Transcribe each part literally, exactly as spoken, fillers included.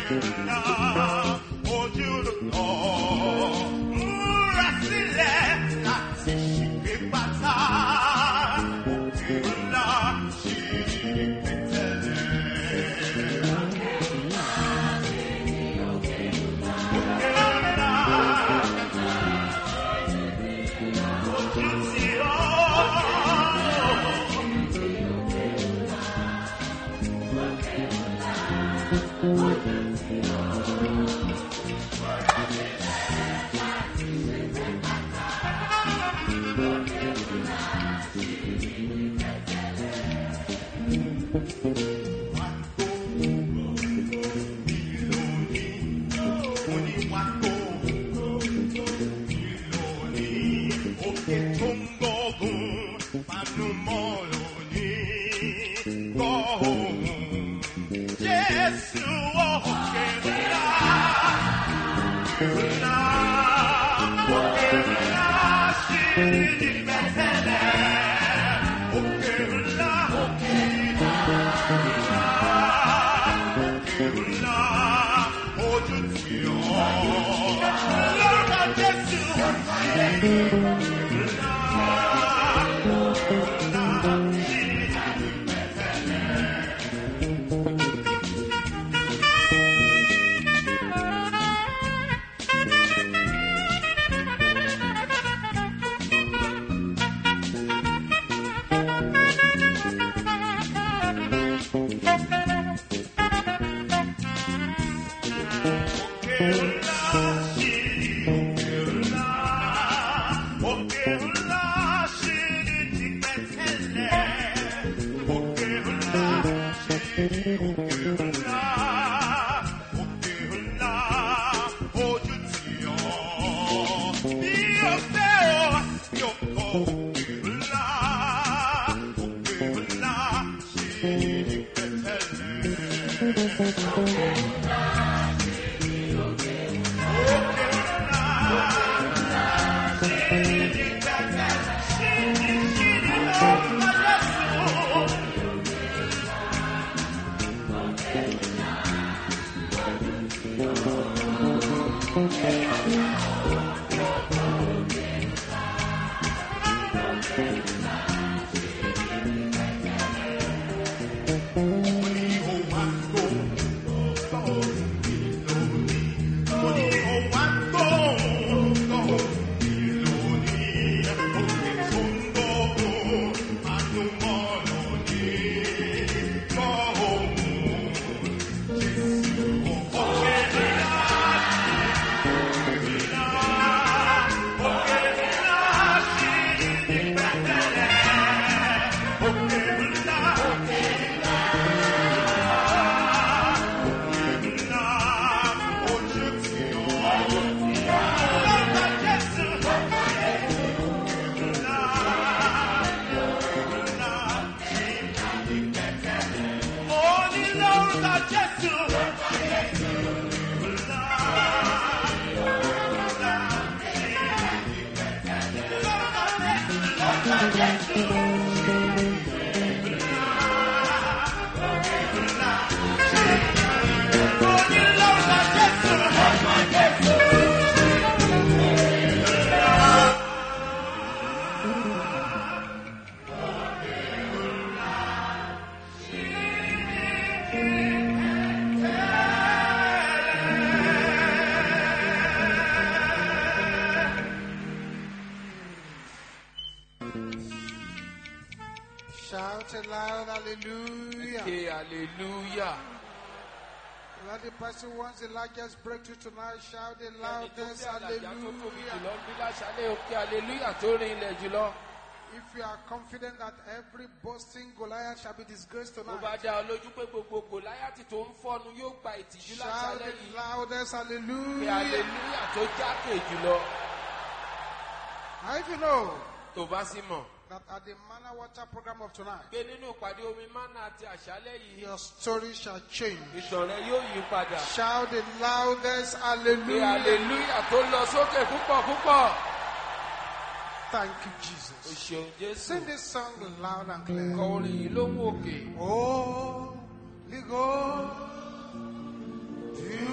Shout aloud, hallelujah. Okay, hallelujah. Let the person who wants the largest breakthrough tonight shout the loudest, hallelujah. If you are confident that every boasting Goliath shall be disgraced tonight, shout the loudest, hallelujah. How do you know that at the Manna Water program of tonight, your story shall change? Shout the loudest, hallelujah. Thank you, Jesus. Sing this song loud and clear. Holy Ghost,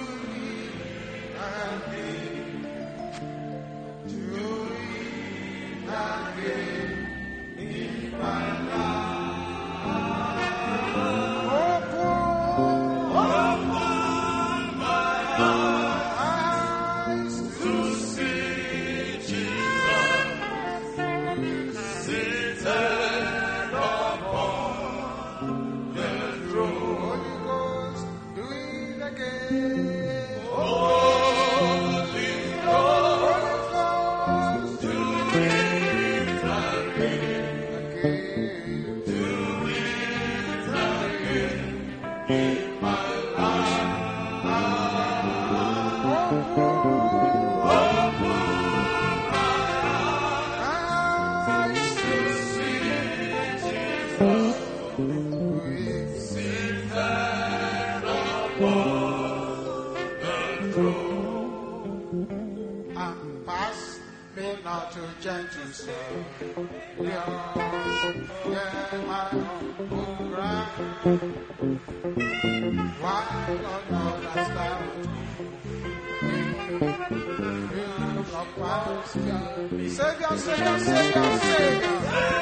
Savior, Savior, Savior, Savior.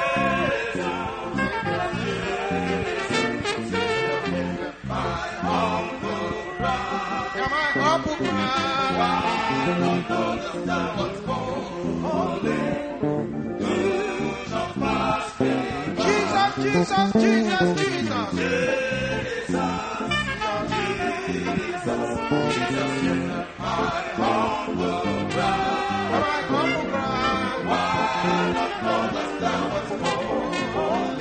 My humble cry. Yeah, my humble cry. I don't understand what's going on. Jesus, Jesus, Jesus, Jesus. Jesus, my humble cry. My humble cry. I don't understand what's going on.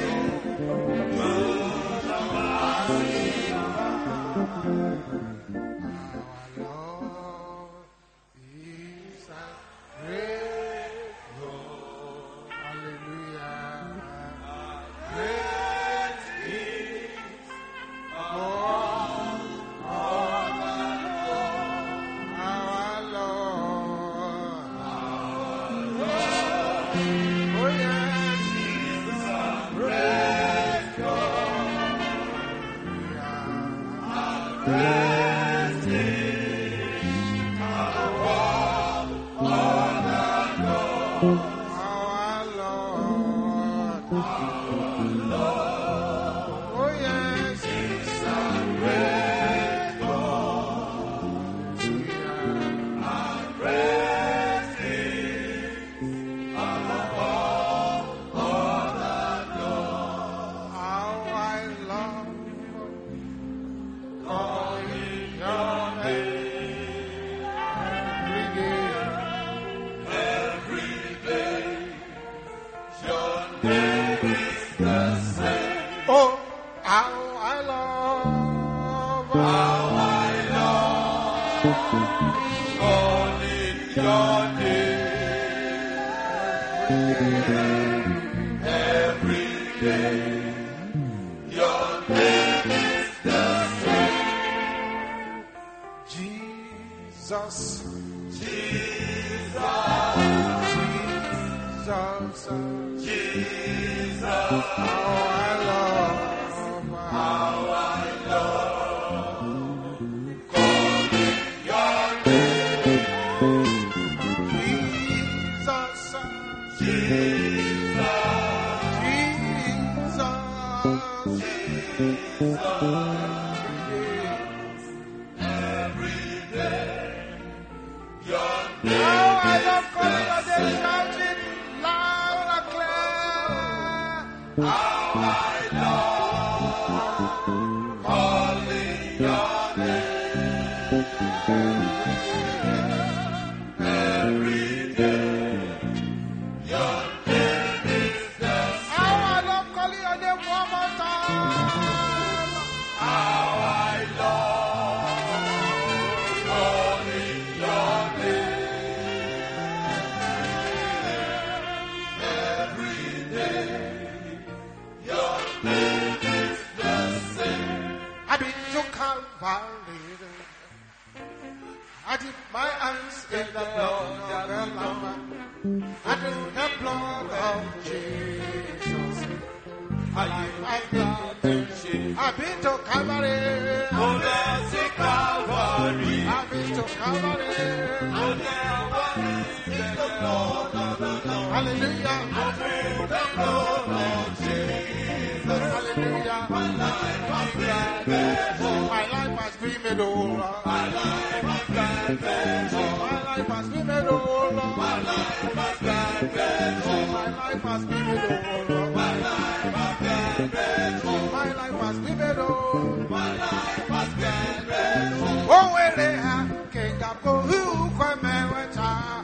made, oh Lord. My life has been made whole. My life has been made, oh Lord. My life has been made whole. My life has been made, oh Lord. My life has been made whole. My life has been made, oh. My life has been made whole. Oh, where they have king of go who come and went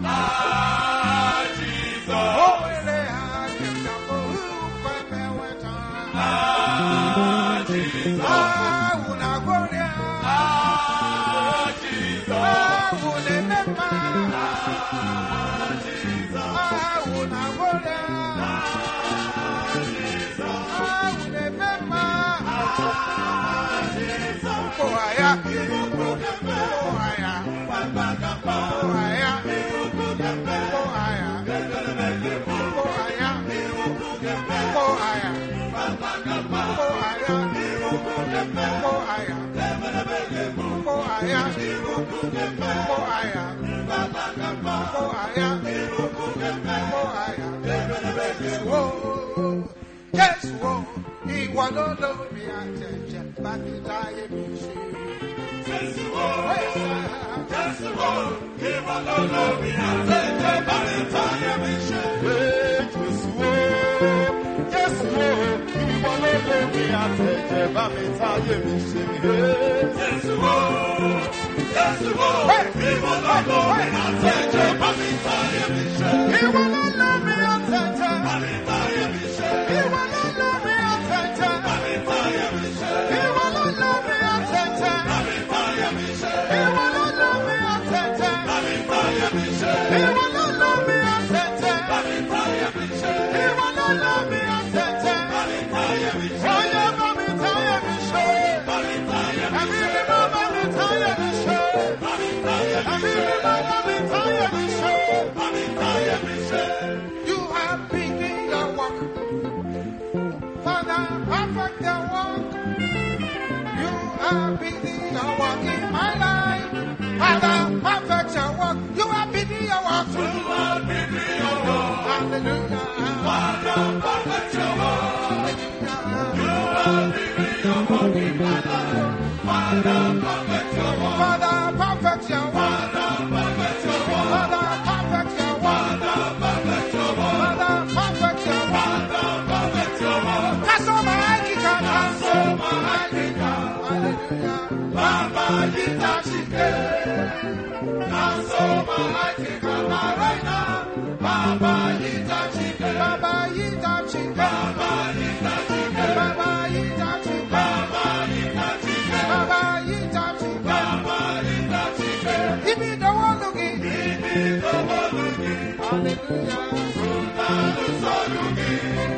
Ah, Jesus. Oh, where they have king of go who come and went Ah, Jesus. Ah, una gloria. Ah, Jesus. Ah, una nema. Ah, Jesus. Ah, una gloria. Ah, Jesus. Ah, una nema. Ah, Jesus. Oh, aya. Iruku kembe. Oh, aya. Papa kapa. Oh, aya. Iruku kembe. Oh, aya. Ekelebe kembe. Oh, aya. Iruku kembe. Oh, aya. Papa kapa. Oh, aya. Iruku kembe. Oh, aya. Ekelebe kembe. Oh, aya. Iruku kembe. Oh, aya. Papa kapa. Oh, aya. Iruku kembe. Oh, aya. Ekelebe kembe. Oh, yes, oh, ìwọ ló lómi àjẹjẹ bá ti dáyé mi ṣe. Jésù o, Jésù o, ìwọ ló lómi àtẹ̀jẹ́ bá mi táyé mi ṣe. Jésù o, Jésù o, ìwọ ló lómi àtẹ̀jẹ́ bá mi táyé mi ṣe. Jésù o, Jésù o, ìwọ ló lómi àtẹ̀jẹ́ bá mi táyé mi ṣe. Ìwọ ló lómi àjẹjẹ Bá mi táyé mi ṣe. ìwọ ló lómi àjẹjẹ Bá mi táyé mi ṣe. ìwọ ló lómi àjẹjẹ Bá mi táyé mi ṣe. ìwọ ló lómi àjẹjẹ Bá mi táyé mi ṣe. ìwọ ló lómi àjẹjẹ Bá mi táyé mi ṣe. ìwọ ló lómi àjẹjẹ. Bá mi táyé mi ṣe. Oye bá mi táyé mi ṣe. Bá mi táyé mi Ẹ̀mí ṣe. mi máa bá mi táyé mi ṣe. Bá mi táyé mi Ẹ̀mí ṣe. mi máa bá mi táyé mi ṣe. Bá mi táyé mi ṣe. You have begun your work. Father, perfect the work. You have begun your work in my life. Father, perfect your work. You have begun your work. You are bigger, your work. Hallelujah. Father, perfect your work. Hallelujah. You are bigger, your work in my life. Father, perfect your work. Father, perfect your work. Father, perfect your work. Father, perfect your work. Father, perfect your work. Father, perfect your work. Father, perfect your work. That's all my African So my Africa, Hallelujah. Baba Yita Chike. So my Africa, Marina. Baba Yita Chike. Baba Yita Chike. Baba Yita Chike. Baba Yita Chike. Baba Yita Chike. Baba Yita Chike. Baba Yita Chike. Give me the one looking. Ibi tó wọlúgi, Hallelujah. Rúnàlú sọ́lúgi.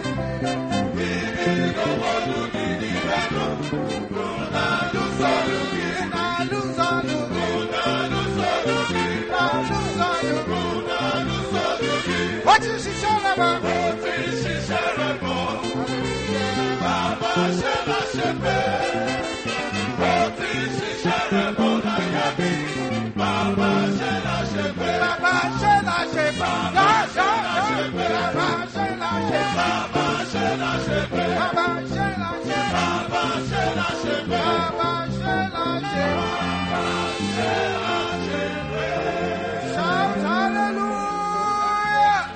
Ibi tó wọlúgi ní Rẹ́nu. Rúnàlú sọ́lúgi. Nalu Zalu. Rúnàlú sọ́lúgi. Nalu Zalu. Rúnàlú sọ́lúgi. What is she showing about? Ó ti ṣiṣẹ́ rẹ̀ bọ̀. Bàbá ṣe láṣẹ pé. Ó ti ṣiṣẹ́ rẹ̀ bọ̀ láyé mi. Bàbá ṣe láṣẹ pé. Baba Shela Shepa. Yasha. Baba Shela Shepa. Bàbá ṣe láṣẹ pé. Baba Shela Shepa. Bàbá ṣe láṣẹ pé. Baba Shela Shepa. Shout hallelujah.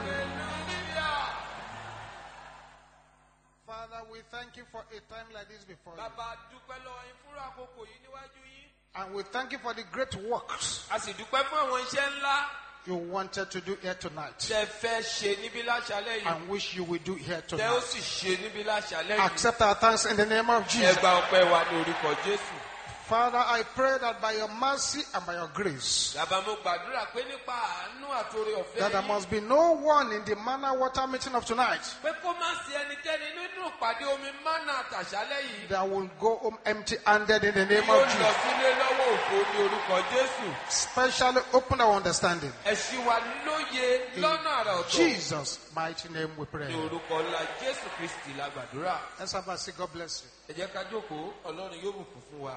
Father, we thank you for a time like this before you. Bàbá dúpẹ́ lọ́wọ́ yín fúnra àkókò yìí níwájú yín. And we thank you for the great works A sì dúpẹ́ fún àwọn iṣẹ́ ńlá you wanted to do here tonight tẹ́ fẹ́ ṣe níbí láṣálẹ́ yìí. and which you will do here Tẹ́ ó tonight. sì ṣe níbí láṣálẹ́ yìí. Accept our thanks in the name of Ẹ Jesus. gba ọpẹ́ wa ní orúkọ Jésù. Father, I pray that by your mercy and by your grace, Bàbá mo gbàdúrà pé nípa àánú àtòrè ọ̀fẹ́ that there yìí. must be no one in the manna water meeting of tonight Pé kó má sí ẹnikẹ́ni nínú ìpàdé omi mánà àtàṣálẹ́ yìí. that will go home empty-handed in the name Yóò of lọ Jesus. sílé lọ́wọ́ òfo ní orúkọ Jésù. Especially open our understanding. Ẹ ṣí wa lóye lọ́nà àrà ọ̀tọ̀. Jesus' mighty name we pray. Ní orúkọ ńlá Jésù Kristì la gbàdúrà. Let's have a say, God bless you. Ẹ jẹ́ ká jókòó, Ọlọ́run yóò bùkún fún wa.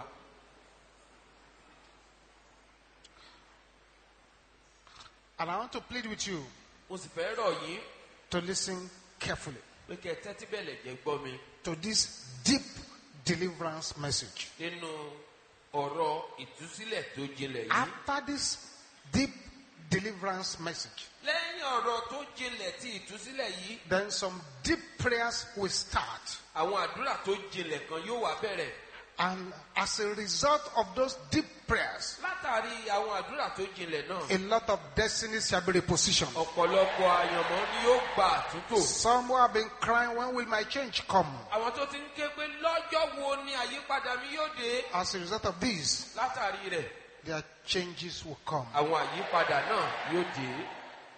And I want to plead with you Mo sì fẹ́ rọ̀ yín to listen carefully pé kẹ́ ẹ tẹ́tí bẹ̀lẹ̀ jẹ́ gbọ́ mi to this deep deliverance message. nínú ọ̀rọ̀ ìtúsílẹ̀ tó jinlẹ̀ yìí. After this deep deliverance message, Lẹ́yìn ọ̀rọ̀ tó jinlẹ̀ ti ìtúsílẹ̀ yìí, then some deep prayers will start. àwọn àdúrà tó jinlẹ̀ kan yóò wá bẹ̀rẹ̀. And as a result of those deep prayers, Látàrí àwọn àdúrà tó jinlẹ̀ náà, a lot of destinies shall be repositioned. ọ̀pọ̀lọpọ̀ àyànmọ́ ni yóò gba àtúntò. Some who have been crying, when will my change come? Àwọn tó ti ń ké pé lọ́jọ́ wo ni àyípadà mi yóò dé? As a result of this, Látàrí rẹ̀, their changes will come. àwọn àyípadà náà yóò dé.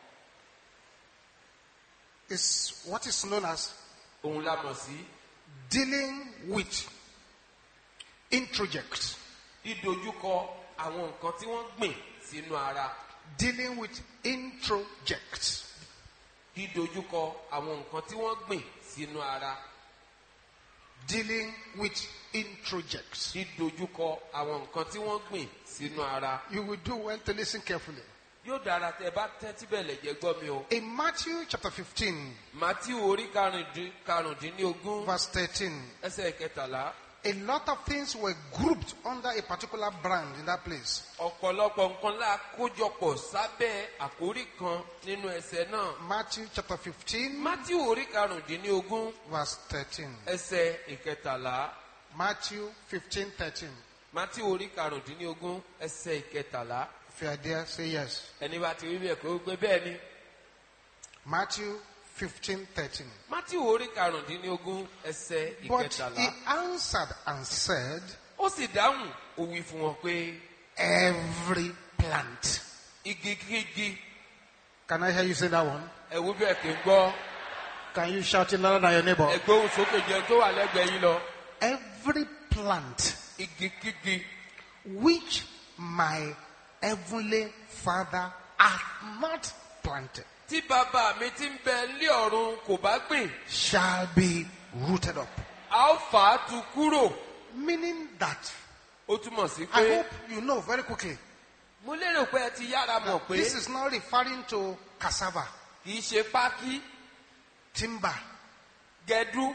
It's what is known as Òun la mọ̀ sí dealing with introject. dídojúkọ àwọn nǹkan tí wọ́n gbìn sínú ara. Dealing with introject. Dídojúkọ àwọn nǹkan tí wọ́n gbìn sínú ara. Dealing with introject. Dídojúkọ àwọn nǹkan tí wọ́n gbìn sínú ara. You will do well to listen carefully. Yóò dára tẹ́ bá tẹ́tí bẹ̀lẹ̀ jẹ́ gbọ́ mi o. In Matthew chapter fifteen, Mátíù orí karùndín- karùndínlógún verse thirteen, ẹsẹ̀ kẹtàlá. a lot of things were grouped under a particular brand in that place. Ọ̀pọ̀lọpọ̀ nǹkan la kójọpọ̀ sábẹ́ àkórí kan nínú ẹsẹ̀ náà. Matthew chapter fifteen, Mátíù orí karùndínlógún verse thirteen. ẹsẹ̀ ìkẹtàlá. Matthew fifteen, thirteen. Mátíù orí karùndínlógún ẹsẹ̀ ìkẹtàlá. If you are there, say yes. Ẹni bá ti rí bẹ́ẹ̀ kó gbé bẹ́ẹ̀ ni. Matthew fifteen, thirteen. Mátíù orí karùndínlógún ẹsẹ̀ But ìkẹtàlá. he answered and said, Ó sì dáhùn, ó wí fún wọn pé every plant. igi kígi Can I hear you say that one? ẹ̀wú bẹ́ẹ̀ kì í gbọ́. Can you shout it louder than your neighbor? Ẹgbóhùn sókè jẹun tó wà lẹ́gbẹ̀ẹ́ yín lọ. Every plant Igi kígi which my heavenly Father hath not planted tí bàbá mi ti ń bẹ lé ọ̀run kò bá gbìn, shall be rooted up. a ó fà á tu kúrò. Meaning that, Ó túmọ̀ sí I pé hope you know very quickly, mo lérò pé ẹ ti yára mọ̀ pé this is not referring to cassava, kì í ṣe pákí, timber, gẹdú,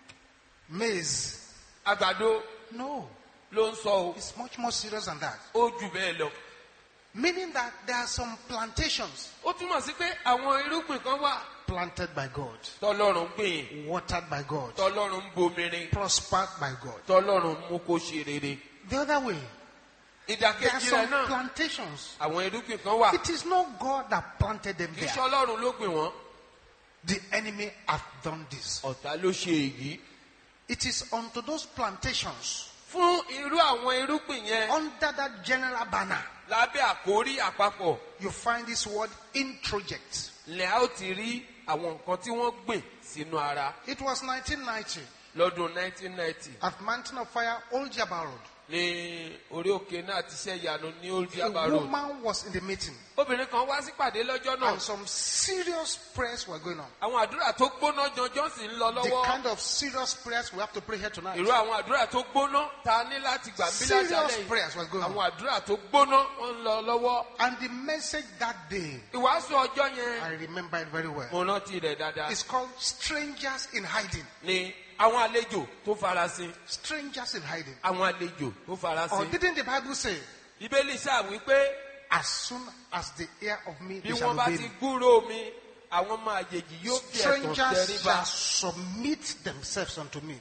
maize. àgbàdo No, ló ń sọ o. it's much more serious than that. Ó jù bẹ́ẹ̀ lọ. Meaning that there are some plantations Ó túmọ̀ sí pé àwọn irúgbìn kan wà planted by God, tọ́lọ́run gbìn, watered by God, tọ́lọ́run ń bomirin, prospered by God. tọ́lọ́run mú kó ṣe rere. The other way, there are Ìdàkejì some rẹ̀ náà, plantations. àwọn irúgbìn kan wà. It is not God that planted them Kì í ṣe there. Ọlọ́run ló gbìn wọ́n. The enemy hath done this. Ọ̀tá ló ṣe èyí. It is unto those plantations, Fún irú àwọn irúgbìn yẹn, under that general banner, lábẹ́ àkórí àpapọ̀, you find this word introject. lẹ́ a ó ti rí àwọn nǹkan tí wọ́n gbìn sínú ara. It was nineteen ninety Lọ́dún nineteen ninety at Mountain of Fire, Old Jabba Road. ní orí òkè náà ti ṣe ìyanu ní Old A Jabba Road. woman was in the meeting, Obìnrin kan wá sípàdé lọ́jọ́ náà. and some serious prayers were going on. Àwọn àdúrà tó gbóná jọjọ́ sì ń lọ The lọ́wọ́. kind of serious prayers we have to pray here tonight. Irú àwọn àdúrà tó gbóná ta ní láti gbà ń bí láṣálẹ̀ Serious yìí. prayers were going on. Àwọn àdúrà tó gbóná wọ́n ń lọ lọ́wọ́. And the message that day, Ìwàásù ọjọ́ yẹn, I remember it very well. mo rántí rẹ̀ dáadáa. It's called Strangers in Hiding. Ni àwọn àlejò tó farasin. Strangers in Hiding. Àwọn àlejò tó Or farasin. didn't the Bible say, Bíbélì ṣáà wí pé as soon as they hear of me, bí they shall wọ́n bá obey ti me. gbúrò mi, àwọn ọmọ àjèjì yóò fi ẹ̀tàn Strangers tẹríba. shall submit themselves unto me.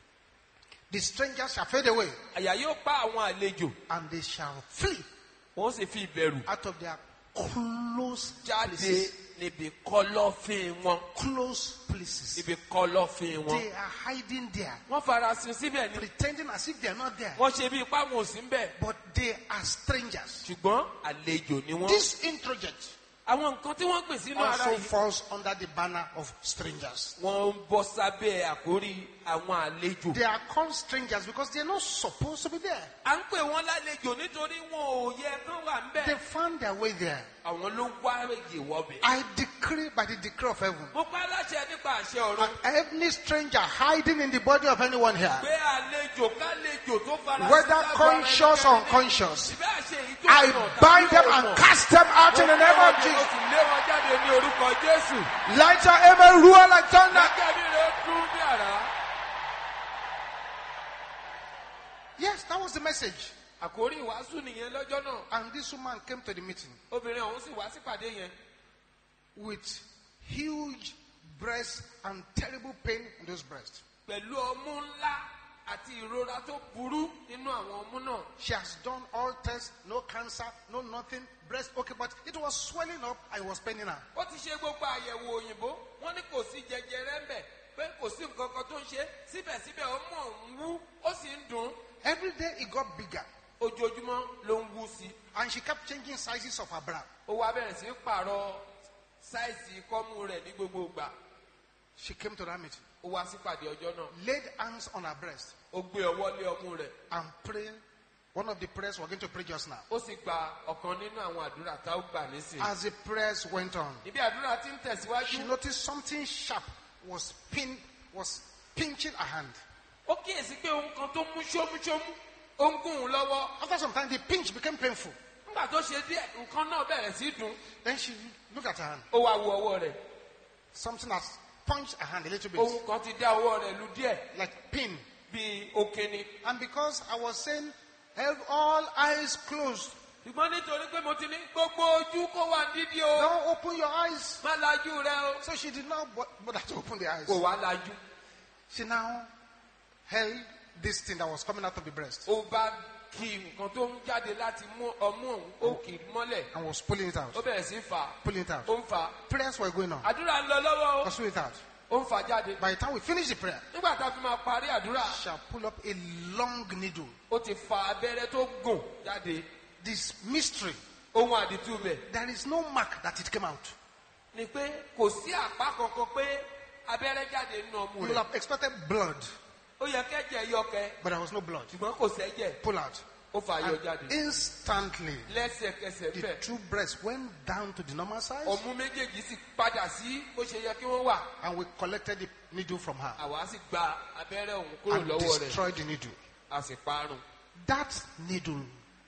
The strangers shall fade away, Àyà yóò pa àwọn àlejò, and they shall flee wọ́n sì fi ìbẹ̀rù out of their close jáde places. níbi kọ̀lọ̀fín wọn. Close places. Níbi kọ̀lọ̀fín wọn. They are hiding there, Wọ́n farasin síbẹ̀ ni. pretending as if they are not there. Wọ́n ṣe bí ipá wọn ò sí ń bẹ̀. But they are strangers. Ṣùgbọ́n àlejò ni wọ́n. This introject Àwọn nǹkan tí wọ́n gbìn sínú ara also yìí, falls under the banner of strangers. wọ́n ń bọ́ sábẹ́ àkórí àwọn àlejò. They are called strangers because they are not supposed to be there. À ń pè wọ́n lálejò nítorí wọn ò yẹ kán wà ń They bẹ̀. found their way there. Àwọn ló wá èyè wọbẹ̀. I decree by the decree of heaven, Mo pa láṣẹ nípa àṣẹ ọ̀run. any stranger hiding in the body of anyone here, Pé àlejò kálejò tó fara whether sí lágbo ara conscious or ẹnikẹ́ni. unconscious, Ìbẹ́ àṣẹ èyí tó I mọ̀ tàbí bind them ò and mọ̀. cast them out in the name of Mo Jesus. sì lé wọn jáde ní orúkọ Jésù. Let your amen roar like thunder. Lákẹ́ mi rẹ̀ dún bí àrá. Yes, that was the message. àkórí ìwàásù nìyẹn lọ́jọ́ náà. And this woman came to the meeting Obìnrin ọ̀hún sì wá sípàdé yẹn with huge breasts and terrible pain in those breasts. pẹ̀lú ọmú ńlá àti ìrora tó burú nínú àwọn ọmú náà. She has done all tests, no cancer, no nothing, breast okay, but it was swelling up and it was paining her. Ó ti ṣe gbogbo àyẹ̀wò òyìnbó wọ́n ní kò sí jẹjẹrẹ ń bẹ̀ pé kò sí nǹkan kan tó ń ṣe síbẹ̀síbẹ̀ ọmú ọ̀hún wú ó sì ń dùn. Every day it got bigger Ojoojúmọ́ ló ń wú sí. and she kept changing sizes of her bra. Ó wá bẹ̀rẹ̀ sí í pààrọ̀ sáìsì kọ́mú rẹ̀ ní gbogbo ìgbà. She came to that meeting, Ó wá sípàdé ọjọ́ náà. laid hands on her breast Ó gbé ọwọ́ lé ọmú rẹ̀. and prayed. One of the prayers we're going to pray just now. Ó sì gba ọ̀kan nínú àwọn àdúrà tá ó gbà nísìnyí. As the prayers went on, Níbi àdúrà tí ń she tẹ̀síwájú. noticed something sharp was pin was pinching her hand. Ó kíyèsí pé ohun kan tó mú ṣómúṣómú ó ń gún un lọ́wọ́. After some time, the pinch became painful. Nígbà tó ṣe díẹ̀ nǹkan náà bẹ̀rẹ̀ sí í dùn. Then she looked at her hand. Ó wá wo ọwọ́ rẹ̀. Something has punched her hand a little bit, Ohun kan ti dá ọwọ́ rẹ̀ lu díẹ̀ like pin. bíi òkèni. And because I was saying, have all eyes closed, Ṣùgbọ́n nítorí pé mo ti ní gbogbo ojú kó wà dídí o. don't open your eyes. Má lajú rẹ o. So she did not bo- bother to open the eyes. Kò wá lajú. She now held this thing that was coming out of the breast Ó bá kí nǹkan tó ń jáde láti mú ọmú òun ó kì í mọ́lẹ̀. and was pulling it out. Ó bẹ̀rẹ̀ sí í fà á. Pulling it out. Ó ń fà á. Prayers were going on. Àdúrà ń lọ lọ́wọ́ o. Pursue it out. Ó ń fà á jáde. By the time we finished the prayer, Nígbà tá a fi máa parí àdúrà, she had pulled up a long needle. ó ti fa abẹ́rẹ́ tó gùn jáde. This mystery, Ohun àdìtú bẹ̀ there is no mark that it came out. ni pé kò sí àpá kankan pé abẹ́rẹ́ jáde nínú ọmú You will rẹ̀. have expected blood, Ó yẹ kẹ́jẹ̀ yọkẹ́ but there was no blood. ṣùgbọ́n kò sẹ́jẹ̀. Pull out. Ó fà á yọ And jáde. instantly, Lẹ́sẹ̀kẹsẹ̀ the bẹ́ẹ̀. two breasts went down to the normal size, Ọmú méjèèjì sì padà sí bó ṣe yẹ kí wọ́n wà. and we collected the needle from her Àwa sì gba abẹ́rẹ́ òun kúrò and lọ́wọ́ rẹ̀. destroyed the needle. A sì parun. That needle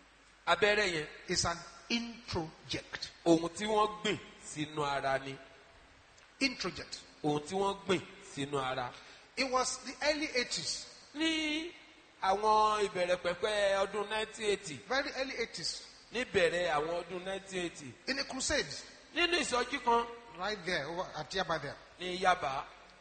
Abẹ́rẹ́ yẹn is an introject. ohun tí wọ́n gbìn sínú ara ni. Introject. Ohun tí wọ́n gbìn sínú ara. It was the early eighties, Ní àwọn ìbẹ̀rẹ̀ pẹ̀pẹ̀ ọdún nineteen eighty. very early eighties, Níbẹ̀rẹ̀ àwọn ọdún nineteen eighty. in a crusade, Nínú ìsọjí kan right there, over at Yaba there. ní Yaba,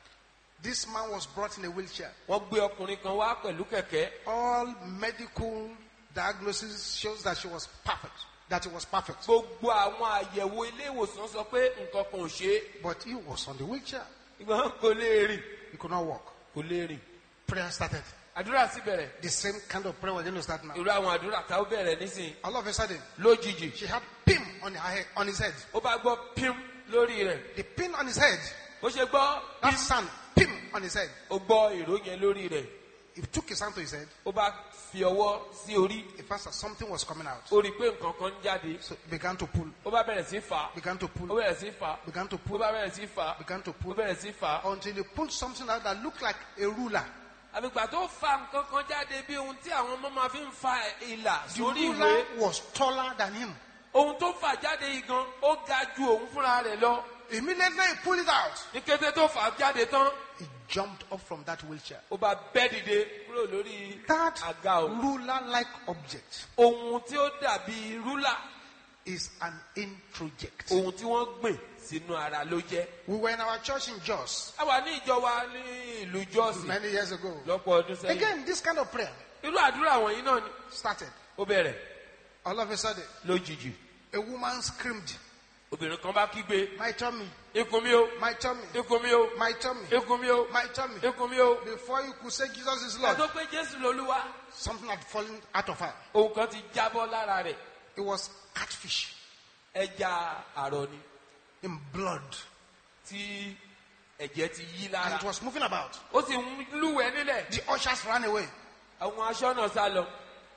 This man was brought in a wheelchair. wọ́n gbé ọkùnrin kan wá pẹ̀lú kẹ̀kẹ́. All medical diagnosis shows that she was perfect, that he was perfect. Gbogbo àwọn àyẹ̀wò ilé ìwòsàn sọ pé nǹkan kan ò ṣe é. But he was on the wheelchair. Ìgbọ́n kò lè rìn. He could not walk. Kò lè rìn. Prayer started. Àdúrà sì bẹ̀rẹ̀. The same kind of prayer we're going to start now. Irú àwọn àdúrà tá ó bẹ̀rẹ̀ nísìnyí. All of a sudden, Lójijì. she had pin on her head, on his head. Ó bá gbọ́ pím lórí rẹ̀. The pin on his head, Ó ṣe gbọ́ that pím. sound, pin on his head. Ó gbọ́ ìró yẹn lórí rẹ̀. He took his hand to his head. Ó bá fi ọwọ́ sí orí. He felt that something was coming out. Ó rí i pé nǹkan kan ń jáde. So he began to pull, Ó bá bẹ̀rẹ̀ sí fà á. began to Ó pull, bẹ̀rẹ̀ sí fà á. began to Ó pull, bá bẹ̀rẹ̀ sí fà á. began to Ó pull, bẹ̀rẹ̀ sí fà á. until he pulled something out that looked like a ruler. Àbígbà tó fa nǹkan kan jáde bí ohun tí àwọn ọmọ máa fi ń fa ìlà The sórí ìwé. ruler was taller than him. Ohun tó fà jáde yìí gan, ó ga ju òun fúnra rẹ̀ lọ. Immediately he pulled it out. Ní kété tó fà á jáde tán, He jumped up from that wheelchair. ó bá bẹ́ dìde kúrò lórí That àga òun. ruler-like object Ohun tí ó dàbí rúlà, is an introject. ohun tí wọ́n gbìn sínú ara ló jẹ́. We were in our church in Jos A wà ní ìjọ wa ní ìlú Jọ́sì many years ago. lọ́pọ̀ ọdún sẹ́yìn. Again, this kind of prayer Irú àdúrà wọ̀nyí náà ni started. ó bẹ̀rẹ̀ All of a sudden, lójijì. a woman screamed, Obìnrin kan bá kígbe, "My tummy, ikùn mi o, my tummy, ikùn mi o, my tummy, ikùn mi o, my tummy." ikùn mi o. Before you could say Jesus is Ká Lord, tó pé Jésù lolúwa, something had fallen out of her. ohun kan ti jábọ́ lára rẹ̀. It was catfish Ẹja àrọ̀ ni in blood, tí ẹ̀jẹ̀ ti yí and lára. it was moving about. Ó sì ń lúwẹ̀ẹ́ nílẹ̀. The ushers ran away. Àwọn aṣọ́nà sá lọ.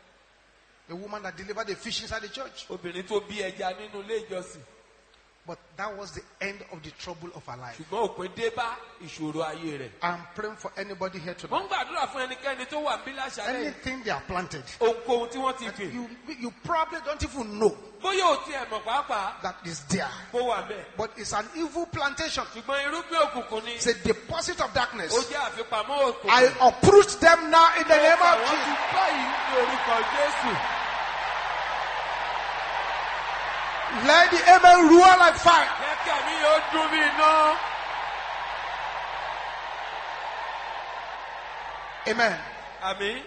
A woman that delivered the fish inside the church. Obìnrin tó bí ẹja nínú ilé ìjọsìn. But that was the end of the trouble of her life. Ṣùgbọ́n òpin dé bá ìṣòro ayé rẹ̀. I'm praying for anybody here Wọ́n tonight. ń gbàdúrà fún ẹnikẹ́ni tó wà bí láṣálẹ̀ yìí. Anything they are planted, Ohunkóhun tí wọ́n ti gbìn. you, you probably don't even know Bóyá ò tiẹ̀ mọ̀ pàápàá that is there. kó wà bẹ́ẹ̀. But it's an evil plantation. Ṣùgbọ́n irúgbìn òkùnkùn ni. It's a deposit of darkness. Ó jẹ́ àfipamọ́ òkùnkùn. I uproot them now in the name of Àwọn ti Jesus. báyìí ní orúkọ Jésù. Let the amen roar like fire. Jẹ́ kí àmì yóò dún bí iná. Amen. Àmì.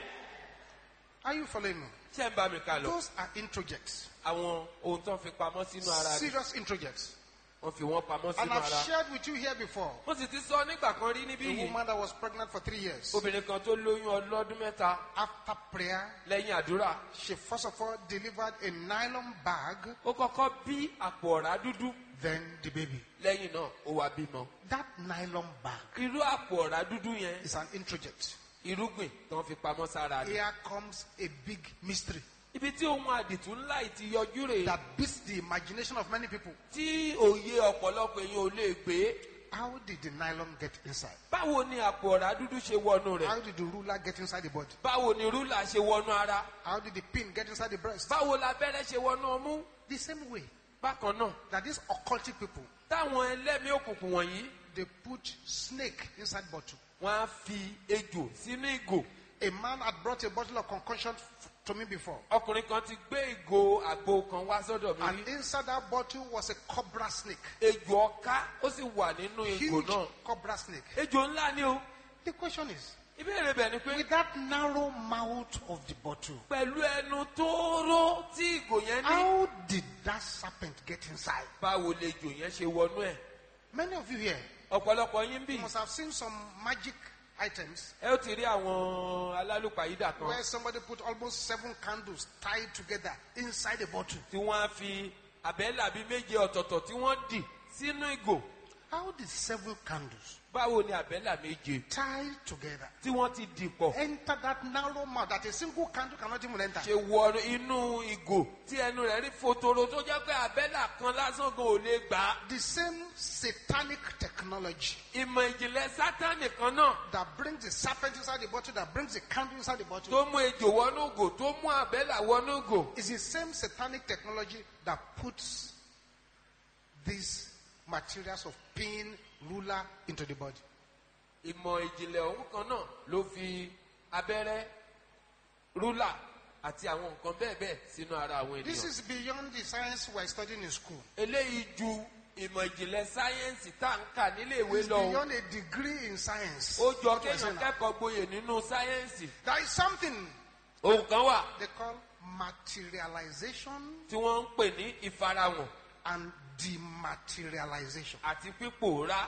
Are you following me? Ṣé ń bá mi kà lọ? Those are introjects. Àwọn ohun tó ń fi pamọ́ sínú ara rẹ̀. Serious introjects. Wọ́n fi wọ́n pamọ́ And sínú I've ara. shared with you here before. Mo sì ti sọ nígbà kan rí níbí A yìí. woman that was pregnant for three years. Obìnrin kan tó lóyún ọlọ́dún mẹ́ta After prayer, lẹ́yìn àdúrà. she first of all delivered a nylon bag, Ó kọ́kọ́ bí àpò ọ̀rá dúdú. then the baby. Lẹ́yìn náà, ó wá bímọ. That nylon bag Irú àpò ọ̀rá dúdú yẹn, is an introject. irúgbìn tó ń fi pamọ́ sára rẹ̀. Here comes a big mystery Ibi tí ohun àdìtú ńlá yìí ti yọjú rèé. that beats the imagination of many people. Tí òye ọ̀pọ̀lọpọ̀ èèyàn ò lè gbé. How did the nylon get inside? Báwo ni àpò ọ̀rá dúdú ṣe wọnú rẹ̀? How did the ruler get inside the body? Báwo ni rúlà ṣe wọnú ara? How did the pin get inside the breast? Báwo labẹ́rẹ́ ṣe wọnú ọmú? The same way Bákan náà, that these occultic people, táwọn ẹlẹ́mìí òkùnkùn wọ̀nyí, they put snake inside bottle. wọ́n á fi ejò sínú ìgò. A man had brought a bottle of concoction f- to me before. Ọkùnrin kan ti gbé ìgò àgbo kan wá sọ́dọ̀ mi And rí. inside that bottle was a cobra snake. Ejò ọká ó sì wà nínú ìgò Huge náà. cobra snake. Ejò ńlá ni o. The question is, Ìbéèrè bẹ̀ ni pé with that narrow mouth of the bottle, pẹ̀lú ẹnu tóóró tí ìgò yẹn ní. how did that serpent get inside? Báwo lejò yẹn ṣe wọnú ẹ̀? Many of you here, Ọ̀pọ̀lọpọ̀ yín bí. you must have seen some magic items Ẹ ó ti rí àwọn alálùpàyídà kan where somebody put almost seven candles tied together inside a bottle. tí wọ́n á fi àbẹ́là bíi méje ọ̀tọ̀ọ̀tọ̀ tí wọ́n dì sínú ìgò. How did seven candles Báwo ni àbẹ́là méje tied together tí wọ́n ti dì pọ̀ enter that narrow mouth that a single candle cannot even enter? ṣe wọ inú ìgò tí ẹnu rẹ̀ rí fotoro tó jẹ́ pé àbẹ́là kan lásán gan ò lè gbà á. The same satanic technology Ìmọ̀ ìjìnlẹ̀ sátánì kan náà that brings the serpent inside the bottle, that brings the candle inside the bottle, tó mú ejò wọnú ìgò tó mú àbẹ́là wọnú ìgò. is the same satanic technology that puts these materials of pin, ruler into the body. Ìmọ̀ ìjìnlẹ̀ ọ̀hún kan náà ló fi abẹ́rẹ́ rúlà àti àwọn nǹkan bẹ́ẹ̀ bẹ́ẹ̀ sínú ara àwọn This ènìyàn. is beyond the science we are studying in school. Eléyìí ju ìmọ̀ ìjìnlẹ̀ sáyẹ́ǹsì tá à ń kà nílé ìwé It's lọ. o. beyond a degree in science. Ó jọ What we are kéèyàn saying now. kẹ́kọ̀ọ́ gboyè nínú sáyẹ́ǹsì. There is something Ohun kan wà they call materialization tí wọ́n ń pè ní ìfarahàn and dematerialization. àti pípòórá.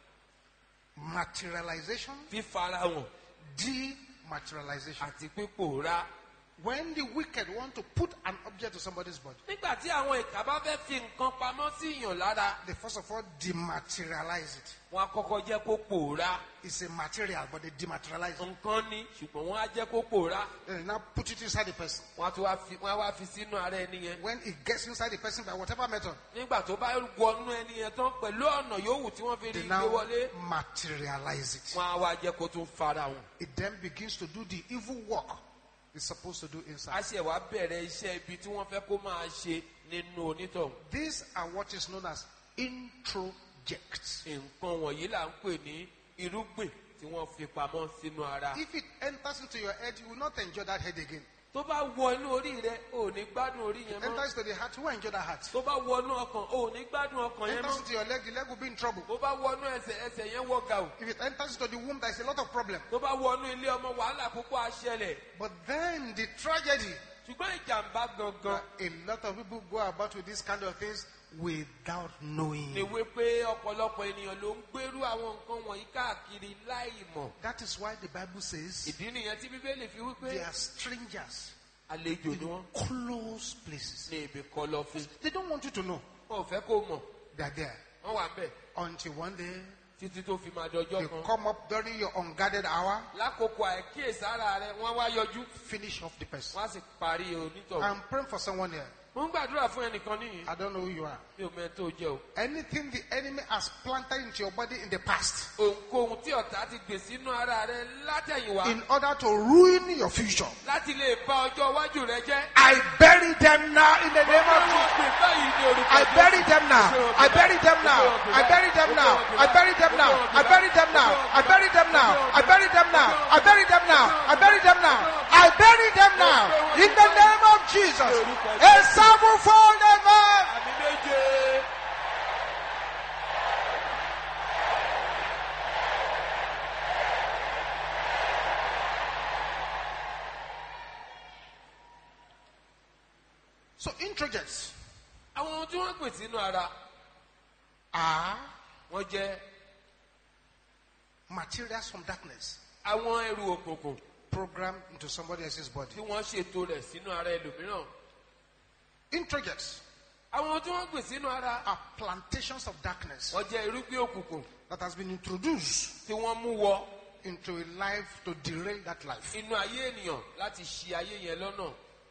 Materialization, Fífarahàn dematerialization. àti pípòórá. When the wicked want to put an object to somebody's body, Nígbà tí àwọn ìkà bá fẹ́ fi nǹkan pamọ́ sí ìyàn lára, they first of all dematerialize it. wọ́n á kọ́kọ́ jẹ́ kó pòórá. It's a material, but they dematerialize it. Nǹkan ni ṣùgbọ́n wọ́n á jẹ́ kó pòórá. Then they now put it inside the person. Wọ́n á tún wá fi wọ́n á wá fi sínú ara ẹni yẹn. When it gets inside the person by whatever method, Nígbà tó bá wọnú ẹni yẹn tán pẹ̀lú ọ̀nà yòówù tí wọ́n fi rí they gbé now wọlé, materialize it. wọ́n á wá jẹ́ kó tún farahàn. It then begins to do the evil work it's supposed to do A inside. ṣe wá bẹ̀rẹ̀ iṣẹ́ ibi tí wọ́n fẹ́ kó máa ṣe nínú onítọ̀hún. These are what is known as introjects. Nǹkan wọ̀nyí là ń pè ní irúgbìn tí wọ́n fi pamọ́ sínú ara. If it enters into your head, you will not enjoy that head again. Tó bá wọ inú orí rẹ, ò ní gbádùn orí yẹn mọ́. Enters into the heart, you will enjoy that heart. Tó bá wọnú ọkàn, ò ní gbádùn ọkàn yẹn Enters mọ́. into your leg, the leg will be in trouble. Tó bá wọnú ẹsẹ̀, ẹsẹ̀ yẹn wọ́ gàù. If it enters into the womb, there is a lot of problem. Tó bá wọnú ilé ọmọ, wàhálà púpọ̀ á ṣẹlẹ̀. But then the tragedy, Ṣùgbọ́n ìjàmbá gangan a lot of people go about with these kind of things without knowing. ni wípé ọ̀pọ̀lọpọ̀ ènìyàn ló ń gbérú àwọn nǹkan wọ̀nyí káàkiri láì mọ̀. That is why the Bible says Ìdí nìyẹn tí Bíbélì fi wípé they are strangers àlejò ni wọ́n in close places. ní ibi kọ̀lọ̀fín. They don't want you to know Wọn ò fẹ́ kó mọ̀, they are there wọ́n wà bẹ́ẹ̀ until one day títí tó fi máa dọjọ́ you kan. come up during your unguarded hour, Lákòókò àìkíyèsára rẹ, wọ́n wá yọjú, finish off the person. wọ́n á sì parí onítọ̀hún. I'm praying for someone here. Mo ń gbàdúrà fún ẹnìkan níyìn, I don't know who you are. mi ò mẹ́ tó jẹ́ o. Anything the enemy has planted into your body in the past Ohunkóhun tí ọ̀tá ti gbè sínú ara rẹ látẹ̀yìnwá in order to ruin your future, láti lè bà ọjọ́ iwájú rẹ jẹ́. I bury them now in the name of Wọ́n Jesus. pè báyìí ní orúkọ I Jésù. bury them now. I bury them now. I bury them now. I bury them now. I bury them now. I bury them now. I bury them now. I bury them now. I bury them now. I bury them now. In the name of Jesus. A sevenfold ever. Àmì méje So introjects àwọn ohun tí wọ́n pè sínú ara are wọ́n jẹ́ materials from darkness àwọn ẹrù òkùnkùn programmed into somebody else's body. tí wọ́n ṣètò rẹ̀ sínú ara ẹlòmíràn. Introjects àwọn ohun tí wọ́n pè sínú ara are plantations of darkness wọ́n jẹ́ irúgbìn òkùnkùn that has been introduced tí wọ́n mú wọ into a life to derail that life. inú ayé ènìyàn láti ṣì ayé yẹn lọ́nà.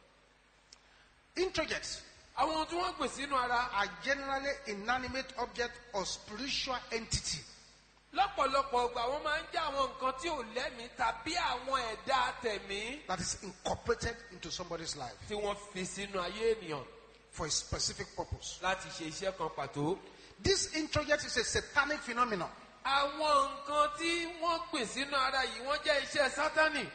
Introjects àwọn ohun tí wọ́n pè sínú ara are generally inanimate objects or spiritual entity lọ́pọ̀lọpọ̀ ọgbà wọ́n máa ń jẹ́ àwọn nǹkan tí ò lẹ́mìí tàbí àwọn ẹ̀dá tẹ̀mí that is incorporated into somebody's life tí wọ́n fi sínú ayé ènìyàn for a specific purpose. láti ṣe iṣẹ́ kan pàtó. This introject is a satanic phenomenon. àwọn nǹkan tí wọ́n pè sínú ara yìí wọ́n jẹ́ iṣẹ́ sátánì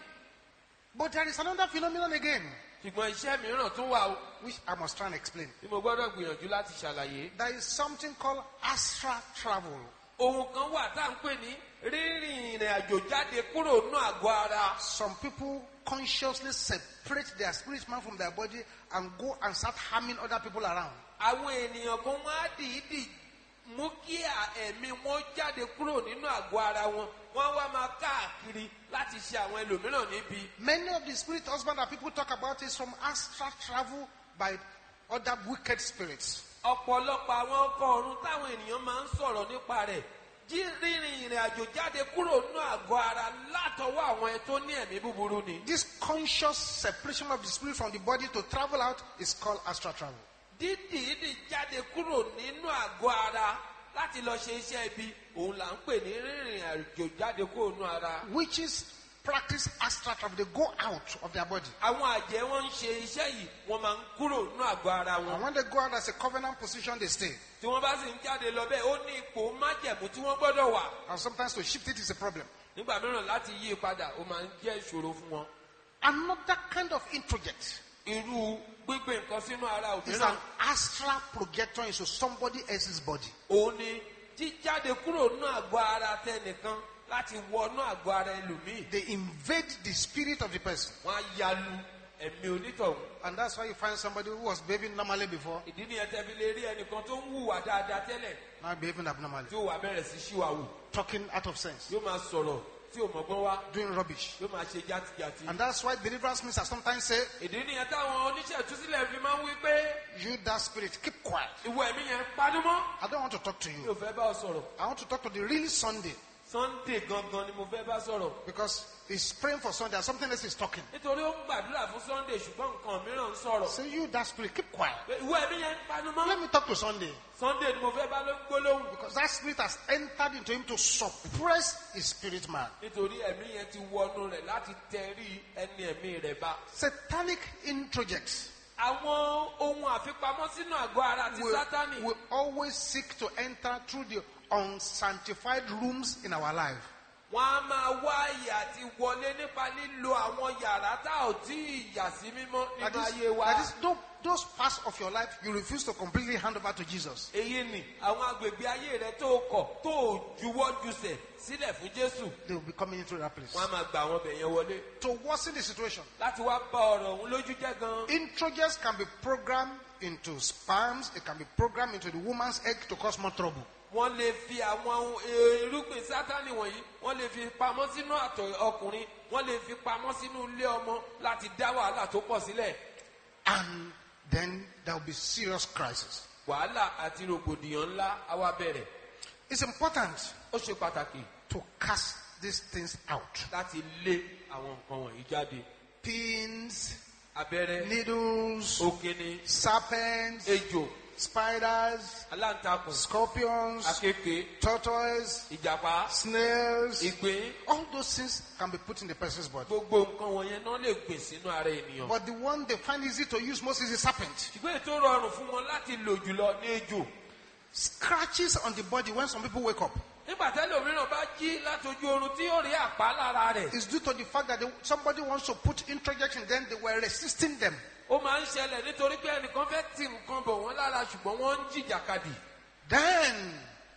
But there is another phenomenon again, ṣùgbọ́n iṣẹ́ mìíràn tún wà o which I must try and explain. tí mo gbọ́dọ̀ gbìyànjú láti ṣàlàyé. There is something called astral travel. ohun kan wà tá à ń pè ní rírìn ìrìn àjò jáde kúrò nínú àgọ́ ara. Some people consciously separate their spirit man from their body and go and start harming other people around. àwọn ènìyàn kan wọ́n á dìídì mú kí ẹ̀mí wọn jáde kúrò nínú àgọ́ ara wọn wọ́n wá máa káàkiri láti ṣe àwọn ẹlòmíràn níbi. Many of the spirit husband that people talk about is from astral travel by other wicked spirits. ọ̀pọ̀lọpọ̀ àwọn ọkọ ọ̀run táwọn ènìyàn máa ń sọ̀rọ̀ nípa rẹ̀ jí rírìn ìrìn àjò jáde kúrò nínú àgọ́ ara látọwọ́ àwọn ẹ tó ní ẹ̀mí búburú ni. This conscious separation of the spirit from the body to travel out is called astral travel. dídìídì jáde kúrò nínú àgọ́ ara láti lọ ṣe iṣẹ́ ibi òun là ń pè ní rírìn àjò jáde kúrò nínú ara. Witches practice astral travel. They go out of their body. àwọn àjẹ́ wọn ń ṣe iṣẹ́ yìí wọ́n máa ń kúrò nínú àgọ́ ara And wọn. when they go out as a covenant position, they stay. tí wọ́n bá sì ń jáde lọ bẹ́ẹ̀ ó ní ipò májẹ̀mú tí wọ́n gbọ́dọ̀ wà. And sometimes to shift it is a problem. nígbà mìíràn láti yí i padà ó máa ń jẹ́ ìṣòro fún wọn. Another kind of introject irú gbígbé nǹkan sínú ara is òmíràn an astral projector into somebody else's body. òun ni jíjáde kúrò nínú àgọ́ ara tẹnìkan láti wọnú àgọ́ ara ẹlòmíì. They invade the spirit of the person. wọ́n á yalu ẹ̀mí onítọ̀hún. And that's why you find somebody who was behaving normally before, ìdí nìyẹn tẹ́bi lè rí ẹnìkan tó ń hùwà dáadáa tẹ́lẹ̀ now behaving abnormally, tí ó wà bẹ̀rẹ̀ sí ṣíwáwù talking out of sense, yóò máa sọ̀rọ̀ tí ò mọ̀gbọ́n wá doing rubbish. yóò máa ṣe játijàti. And that's why deliverance ministers sometimes say, ìdí nìyẹn táwọn oníṣẹ́ ìtúsílẹ̀ fi máa ń wí pé you that spirit, keep quiet. ìwọ ẹ̀mí yẹn panumọ́. I don't want to talk to mi you. ò fẹ́ bá ọ sọ̀rọ̀. I want to talk to the real Sunday. Sunday gangan ni mo fẹ́ bá sọ̀rọ̀. Because he's praying for Sunday and something else is talking. nítorí ó ń gbàdúrà fún Sunday ṣùgbọ́n nǹkan mìíràn ń sọ̀rọ̀. Say, you that spirit, keep quiet. Pé ìwọ ẹ̀mí yẹn panumọ́. Let me talk to Sunday. Sunday ni mo fẹ́ bá ló ń gbólóhùn. Because that spirit has entered into him to suppress his spirit man. nítorí ẹ̀mí yẹn ti wọnú rẹ̀ láti tẹrí ẹni ẹ̀mí rẹ̀ bá. Satanic introjects àwọn ohun àfipamọ́ sínú àgọ́ ara ti will, Sátánì. will always seek to enter through the unsanctified rooms in our life. wọ́n á máa wá ìyà àti wọlé nípa lílo àwọn yàrá tá ò tí ì yà sí mímọ́ That nínú is, ayé wa. that is those, those parts of your life you refuse to completely hand over to Jesus. èyí ni àwọn agbègbè ayé rẹ tó kọ̀ tó juwọ́ jùsẹ̀ sílẹ̀ fún Jésù. They will be coming into that place. wọ́n á máa gba àwọn ọbẹ̀ yẹn wọlé To worsen the situation, láti wá bá ọ̀rọ̀ òun lójú jẹ́ gan. introjects can be programmed into sperms. It can be programmed into the woman's egg to cause more trouble. wọ́n lè fi àwọn irúgbìn Sátánì wọ̀nyí wọ́n lè fi pamọ́ sínú àtọ̀ ọkùnrin wọ́n lè fi pamọ́ sínú ilé ọmọ láti dá wàhálà tó pọ̀ sílẹ̀. And then there will be serious crisis. wàhálà àti rògbòdìyàn ńlá á wá bẹ̀rẹ̀. It's important ó ṣe pàtàkì to cast these things out. láti lé àwọn nǹkan wọ̀nyí jáde. Pins, abẹ́rẹ́ needles, òkèlè serpents, ejò spiders, aláǹtakùn scorpions, akéèké tortoise, ìjàpá snails. ìgbín All those things can be put in the person's body. gbogbo nǹkan wọ̀nyẹn náà lè gbìn sínú ara ènìyàn. But the one they find easy to use most is the serpent. ṣùgbọ́n ètò rọrùn fún wọn láti lò jùlọ ní ejò. Scratches on the body when some people wake up nígbà tẹ́lẹ̀ òmíràn bá jí látojú oorun tí yóò rí àpá lára rẹ̀. is due to the fact that they, somebody wants to put introjection, then they were resisting them. ó máa ń ṣẹlẹ̀ nítorí pé ẹnìkan fẹ́ tì nǹkan bọ̀ wọ́n lára ṣùgbọ́n wọ́n ń jìjàkadì. Then,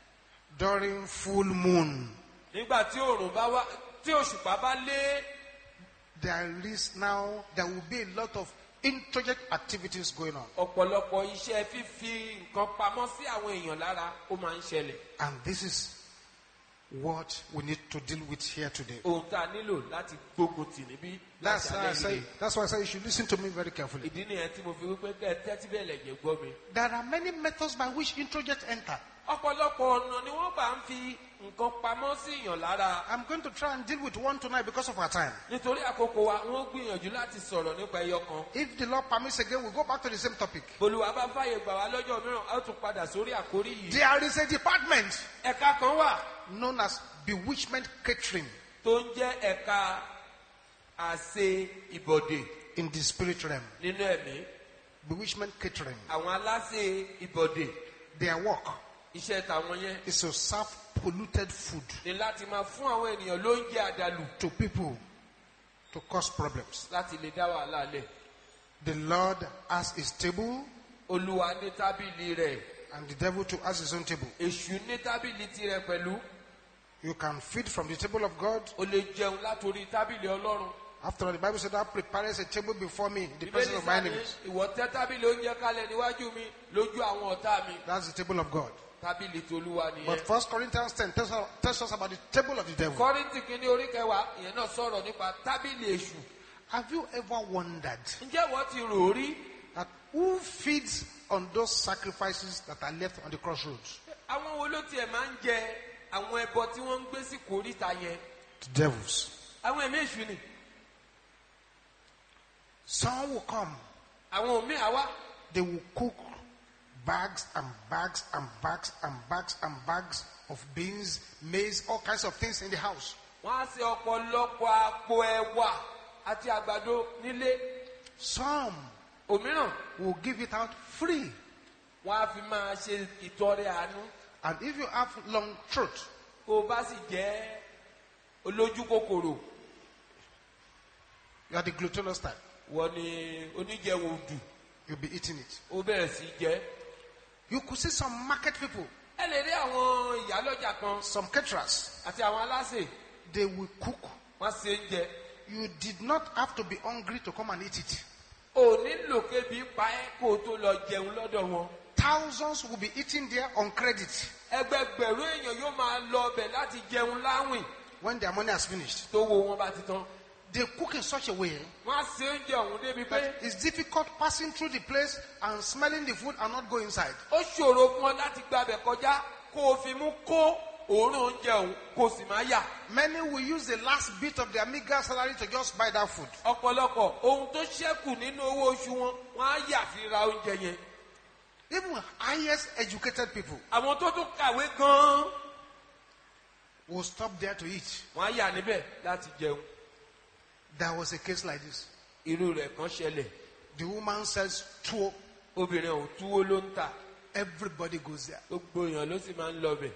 during full moon, nígbà tí oòrùn bá wá tí òṣùpá bá lé there is now, there will be a lot of introject activities going on. ọ̀pọ̀lọpọ̀ iṣẹ́ fífi nǹkan pamọ́ sí àwọn èèyàn lára ó máa ń ṣẹlẹ̀. And this is what we need to deal with here today. ohun tá a nílò láti gbógun tì níbí That's láti why I alẹ́ say, yìí. that's why I say you should listen to me very carefully. ìdí nìyẹn tí mo fi wípé kẹ́ ẹ tẹ́tí bẹ́ẹ̀ lẹ̀jẹ̀ gbọ́ mi. There are many methods by which introject enter. ọ̀pọ̀lọpọ̀ ọ̀nà ni wọ́n bá ń fi nǹkan pamọ́ sí èèyàn lára. I'm going to try and deal with one tonight because of our time. nítorí àkókò wa wọ́n gbìyànjú láti sọ̀rọ̀ nípa ẹyọ kan. If the Lord permits again, we'll go back to the same topic. Olúwa bá fàyè gbà wá lọ́jọ́ mìíràn a ó tún padà sórí àkórí yìí. There is a department ẹ̀ka kan wà known as bewitchment catering tó ń jẹ́ ẹ̀ka àṣẹ ìbọ̀dè in the spirit realm. nínú ẹ̀mí. Bewitchment catering. àwọn aláṣẹ ìbọ̀dè Their work iṣẹ́ tàwọn yẹn is to serve polluted food ni láti máa fún àwọn ènìyàn lóúnjẹ àdàlù to people to cause problems. láti lè dá wàhálà lẹ̀. The Lord has his table Olúwa ní tábìlì rẹ̀, and the devil too has his own table. èṣù ní tábìlì tirẹ̀ pẹ̀lú. You can feed from the table of God. o lè jẹun látòrí tábìlì Ọlọ́run. After all, the Bible said, "Thou preparest a table before me in the Bíbélì presence of my sá ní enemies." ìwọ tẹ́ tábìlì oúnjẹ kalẹ̀ níwájú mi lójú àwọn ọ̀tá mi. That's the table of God. tábìlì tolúwa But nìyẹn. First Corinthians ten tells us, tells us about the table of the devil. Kọ́ríńtì kìíní orí kẹwàá ìyẹn náà sọ̀rọ̀ nípa tábìlì èṣù. Have you ever wondered ǹjẹ́ wọ́n ti rò ó rí? that who feeds on those sacrifices that are left on the crossroads? àwọn wo ló tiẹ̀ máa ń jẹ àwọn ẹbọ tí wọ́n ń gbé sí kòríta yẹn? The devils. àwọn ẹ̀mí èṣù ni. Some will come. àwọn òmíì àwa They will cook bags and bags and bags and bags and bags of beans, maize, all kinds of things in the house. wọ́n á ṣe ọ̀pọ̀lọpọ̀ àpò ẹ̀wà àti àgbàdo nílé. Some òmíràn will give it out free. wọ́n á fi máa ṣe ìtọrẹ àánú. And if you have long throat, kó o bá sì jẹ́ olójú kòkòrò you are the gluttonous type, wọ́n ní oníjẹun odù you'll be eating it. ó bẹ̀rẹ̀ sí í jẹ. You could see some market people, ẹ lè rí àwọn ìyálọ́jà kan some caterers, àti àwọn aláṣẹ they will cook. wọ́n ṣe ń jẹ. You did not have to be hungry to come and eat it. ò nílò kébi pa ẹ́ kó o tó lọ jẹun lọ́dọ̀ wọn. Thousands will be eating there on credit. ẹgbẹgbẹ̀rún èèyàn yóò máa lọ ọbẹ̀ láti jẹun láwìn When their money has finished, tó wo wọn bá ti tán. they cook in such a way wọ́n á ṣe oúnjẹ ọ̀hún débi pé that it's difficult passing through the place and smelling the food and not go inside. ó ṣòro fún ọ láti gbabẹ̀ kọjá kó o fi mú kó òórùn oúnjẹ ọ̀hún kó o sì máa yà. Many will use the last bit of their meager salary to just buy that food. ọ̀pọ̀lọpọ̀ ohun tó ṣẹ́kù nínú owó oṣù wọn wọ́n á yà fi ra oúnjẹ yẹn. Even highest educated people àwọn tó tún kàwé gan-an will stop there to eat. wọ́n á yà níbẹ̀ láti jẹun. There was a case like this. irú rẹ̀ kan ṣẹlẹ̀. The woman sells tuwo. obìnrin ọ̀hún túwó ló ń tà. Everybody goes there. gbogbo èèyàn ló sì máa ń lọ bẹ̀.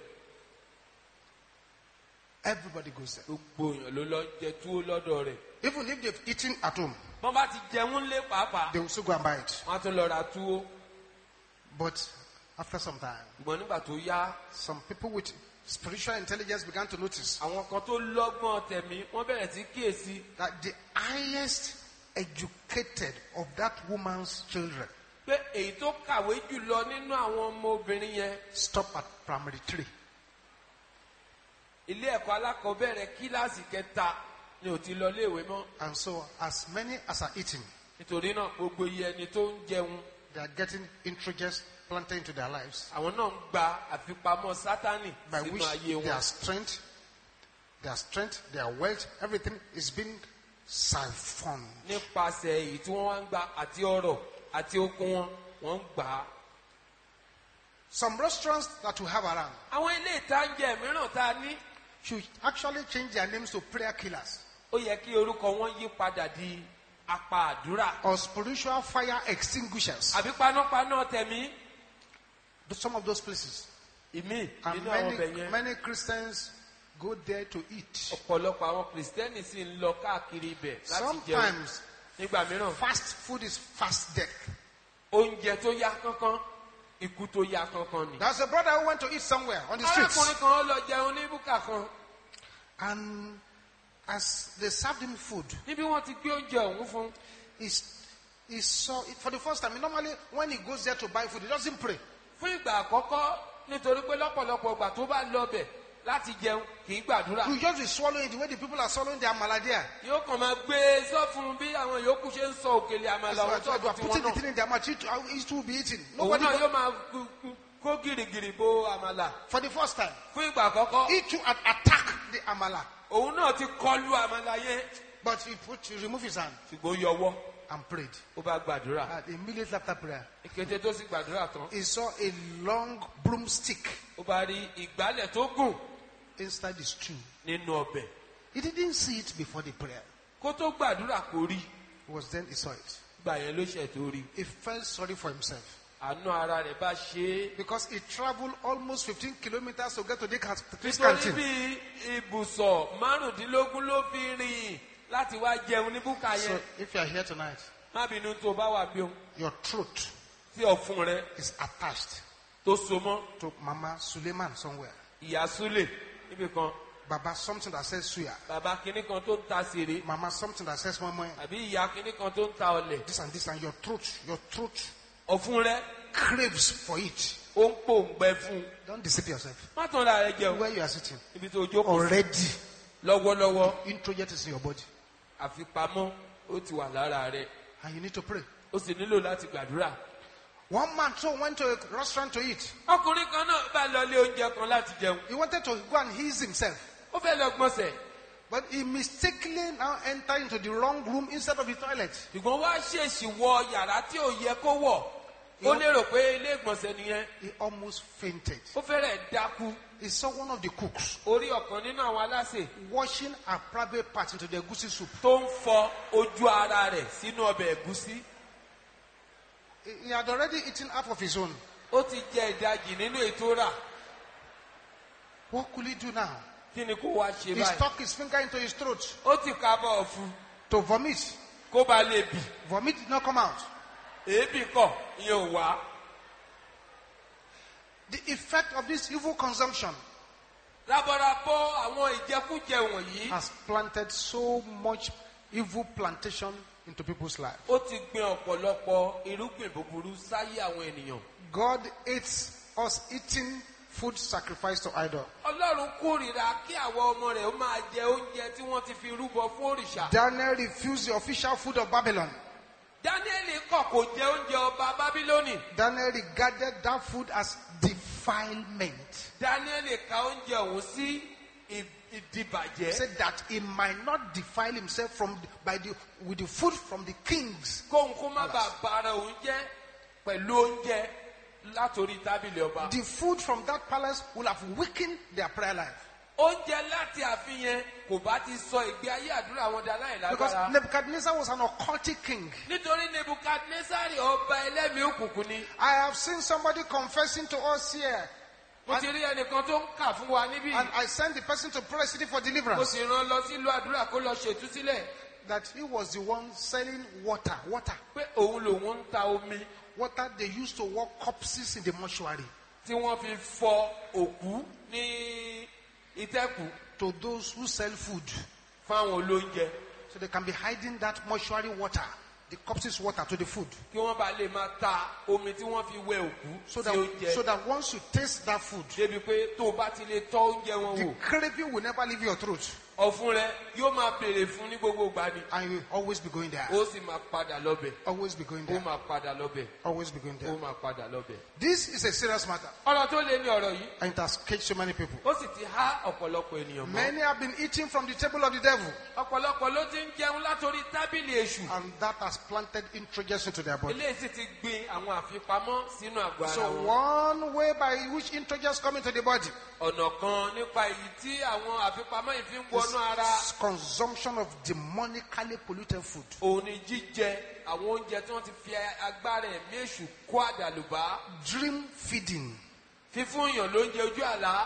Everybody goes there. gbogbo èèyàn ló lọ jẹ túwó lọ́dọ̀ rẹ̀. Even if they've eaten at home, wọ́n bá ti jẹun lé pàápàá they will still go and buy it. wọ́n á tún lọ ra túwó. But after some time, ṣùgbọ́n nígbà tó yá some people with spiritual intelligence began to notice àwọn kan tó lọ́gbọ́n tẹ̀mí wọ́n bẹ̀rẹ̀ sí kíyèsí that the highest educated of that woman's children pé èyí tó kàwé jùlọ nínú àwọn ọmọbìnrin yẹn stop at primary three. ilé ẹ̀kọ́ alákọ̀ọ́bẹ̀rẹ̀ kíláàsì kẹta ni ò ti lọ léèwé mọ́. And so, as many as are eating, nítorí náà gbogbo iye ẹni tó ń jẹun they are getting introduced, planted into their lives, àwọn náà ń gba àfipamọ́ sátánì by sínú which ayé their wọn. strength, their strength, their wealth, everything is being siphoned. nípasẹ̀ èyí tí wọ́n wá ń gba àti ọrọ̀ àti okun wọn wọ́n ń gbà á. Some restaurants that we have around àwọn ilé ìtànjẹ mìíràn tá a ní should actually change their names to prayer killers ó yẹ kí orúkọ wọn yí padà di apá àdúrà or spiritual fire extinguishers. àbí panápaná tẹ̀mí. Some of those places. ìmí And nínú àwọn ọbẹ̀ many, yẹn many Christians go there to eat. ọ̀pọ̀lọpọ̀ àwọn kìrìsìtẹ́nì sì ń lọ káàkiri ibẹ̀ láti jẹun. Sometimes nígbà mìíràn fast food is fast death. oúnjẹ tó yá kánkán ikú tó yá kánkán ni. There's a brother who went to eat somewhere on the streets. arákùnrin kan lọ jẹun ní búkà kan And as they served him food, níbi wọ́n ti gbé oúnjẹ ọ̀hún fún his, he saw it for the first time. Normally, when he goes there to buy food, he doesn't pray. fún ìgbà àkọ́kọ́ nítorí pé lọ́pọ̀lọpọ̀ ìgbà tó bá lọ bẹ̀ láti jẹun kì í gbàdúrà. You just be swallowing the way the people are swallowing their amala there. yóò kàn máa gbé sọ́fun bí àwọn yòókù ṣe ń sọ òkèlè àmàlà So, ọ̀hún so you sọ́fun are tí putting wọ́n the náà. thing in their mouth. It, it will be eaten. òun Nobody. náà yóò máa gu- gu- kó gìrìgìrì bo àmàlà. For the first time, fún ìgbà àkọ́kọ́ he too had attacked the amala, òun náà ti kọlu àmàlà yẹn. but he put, he removed his hand ṣùgbọ́n ó yọwọ́ and prayed. ó bá gbàdúrà. And immediately after prayer, ìkété tó sì gbàdúrà tán he saw a long broomstick ó bá rí ìgbálẹ̀ tó gùn inside the stew. nínú ọbẹ̀. He didn't see it before the prayer. kó tó gbàdúrà kò rí It was then he saw it. gbà yẹn ló ṣẹ̀ tó rí. He felt sorry for himself àánú ara rẹ̀ bá ṣe é. because he traveled almost fifteen kilometers to get to the cas- this nítorí canteen. bí ibùsọ̀ márùndínlógún ló fi rìn láti wá jẹun ní búkà So yẹn. if you are here tonight, má bínú tó bá wà bí òun your throat tí ọ̀fun rẹ̀ is attached tó so mọ́ to Mama Suleiman somewhere. ìyá súlè níbi kan Baba something that says suya. bàbá kinní kan tó ń ta sèré Mama something that says mama. àbí ìyá kinní kan tó ń ta ọlẹ̀. This and this and your throat, your throat ọ̀fun rẹ̀ craves for it. ó ń pòǹgbẹ fún un. Don't deceive yourself. má tán ra rẹ̀ jẹun Where you are sitting, níbi tó jókòó sí. already lọ́wọ́lọ́wọ́ introject is in your body, àfipamọ́ ó ti wà lára rẹ̀ and you need to pray. ó sì nílò láti gbàdúrà. One man so went to a restaurant to eat. ọkùnrin kan náà bá lọ lé oúnjẹ kan láti jẹun. He wanted to go and ease himself, ó fẹ́ lọ gbọ̀nsẹ̀ but he mistakenly now entered into the wrong room instead of the toilet. ṣùgbọ́n wá ṣèṣì wọ yàrá tí ò yẹ kó wọ̀. ó lérò pé ilé ìgbọ̀nsẹ̀ nìyẹn. He almost fainted. ó fẹ́rẹ̀ dákú. He saw one of the cooks orí ọ̀kan nínú àwọn aláṣẹ washing a private part into the egusi soup. tó ń fọ ojú ara rẹ̀ sínú ọbẹ̀ ẹ̀gúsí. He he had already eaten half of his own. ó ti jẹ ìdajì nínú ètò rà. What could he do now? kí ni kó wá ṣe He báyìí. stuck his finger into his throat ó ti kábọ̀ fún to vomit. kó ba lè bì. Vomit did not come out. èébì kọ̀ ìyẹn ò wá. The effect of this evil consumption rábọ̀rábọ̀ àwọn ìjẹkújẹ wọ̀nyí. has planted so much evil plantation into people's lives. ó ti gbin ọ̀pọ̀lọpọ̀ irúgbìn búburú sáyé àwọn ènìyàn. God hates us eating food sacrificed to idol. ọlọ́run kórìíra kí àwọn ọmọ rẹ̀ ó máa jẹ oúnjẹ tí wọ́n ti fi rúbọ fún òrìṣà. Daniel refused the official food of Babylon. dáníẹ́lì kọ̀ kò jẹ oúnjẹ ọba bábílónì. Daniel regarded that food as defilement. dáníẹ́lì ka oúnjẹ òun sí ì- He ìdìbàjẹ́. said that he might not defile himself from by the with the food from the kings. kóhun kó má bàa bara òun jẹ́ pẹ̀lú oúnjẹ látòrí tábìlì ọba. The food from that palace will have weakened their prayer life. oúnjẹ láti àfihàn kò bá ti sọ ìgbé ayé àdúrà wọn dá Because láìlágbára. Nebuchadnezzar was an occultic king. nítorí nebukadnesari ọba ẹlẹ́mìí òkùnkùn ni. I have seen somebody confessing to us here. mo ti rí ẹnìkan tó ń kà fún wa níbí. And I sent the person to pray city for mo deliverance. sì rán lọ sílùú àdúrà kó lọ ṣètúsílẹ̀. That he was the one selling water. Water. pé òun lòun ń ta omi Water they used to walk corpses in the mortuary. tí wọ́n fi fọ òkú ní ìtẹ́kù To those who sell food. fáwọn olóúnjẹ. So they can be hiding that mortuary water. The corpses water to the food. kí wọ́n bá lè máa ta omi tí wọ́n fi wẹ òkú So sí that, oúnjẹ. so that once you taste that food, débi pé tó o bá ti lè tọ́ oúnjẹ wọn the wò craving will never leave your throat. ọ̀fun rẹ yóò máa béèrè fún ní gbogbo ìgbà ni. And you will always be going there. ó sì máa padà lọ́bẹ̀. Always be going ó there. máa padà lọ́bẹ̀. Always be going ó there. máa padà lọ́bẹ̀. This is a serious matter. ọ̀rọ̀ tó lé ní ọ̀rọ̀ yìí And it has caged so many people. ó sì ti há ọ̀pọ̀lọpọ̀ ènìyàn mọ́. Many have been eating from the table of the devil. ọ̀pọ̀lọpọ̀ ló ti ń jẹun látòrí tábìlì èṣù. And that has planted introjects into their body. eléyìí sì ti gbin àwọn àfipamọ́ sínú àgọ́ ara So wọn. one way by which introjects come into the body ọ̀nà kan nípa èyí tí àwọn àfipamọ́ yìí fi ń wọnú ara is consumption of demonically polluted food. òun ni jíjẹ àwọn oúnjẹ tí wọ́n ti fi agbára ẹ̀mí èṣù kó àdàlùbá. Dream feeding. fífún èèyàn lóúnjẹ ojú àlá.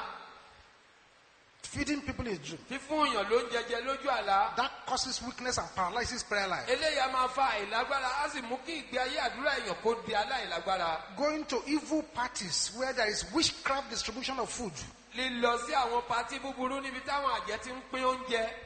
Feeding people in dream. fífún èèyàn lóúnjẹ jẹ lójú àlá. That causes weakness and paralyzes prayer life. eléyìí a máa fa àìlágbára á sì mú kí ìgbé ayé àdúrà èèyàn kó di aláìlágbára. Going to evil parties where there is witchcraft distribution of food. lílọ sí àwọn patí búburú níbi táwọn àjẹ́ ti ń pín oúnjẹ.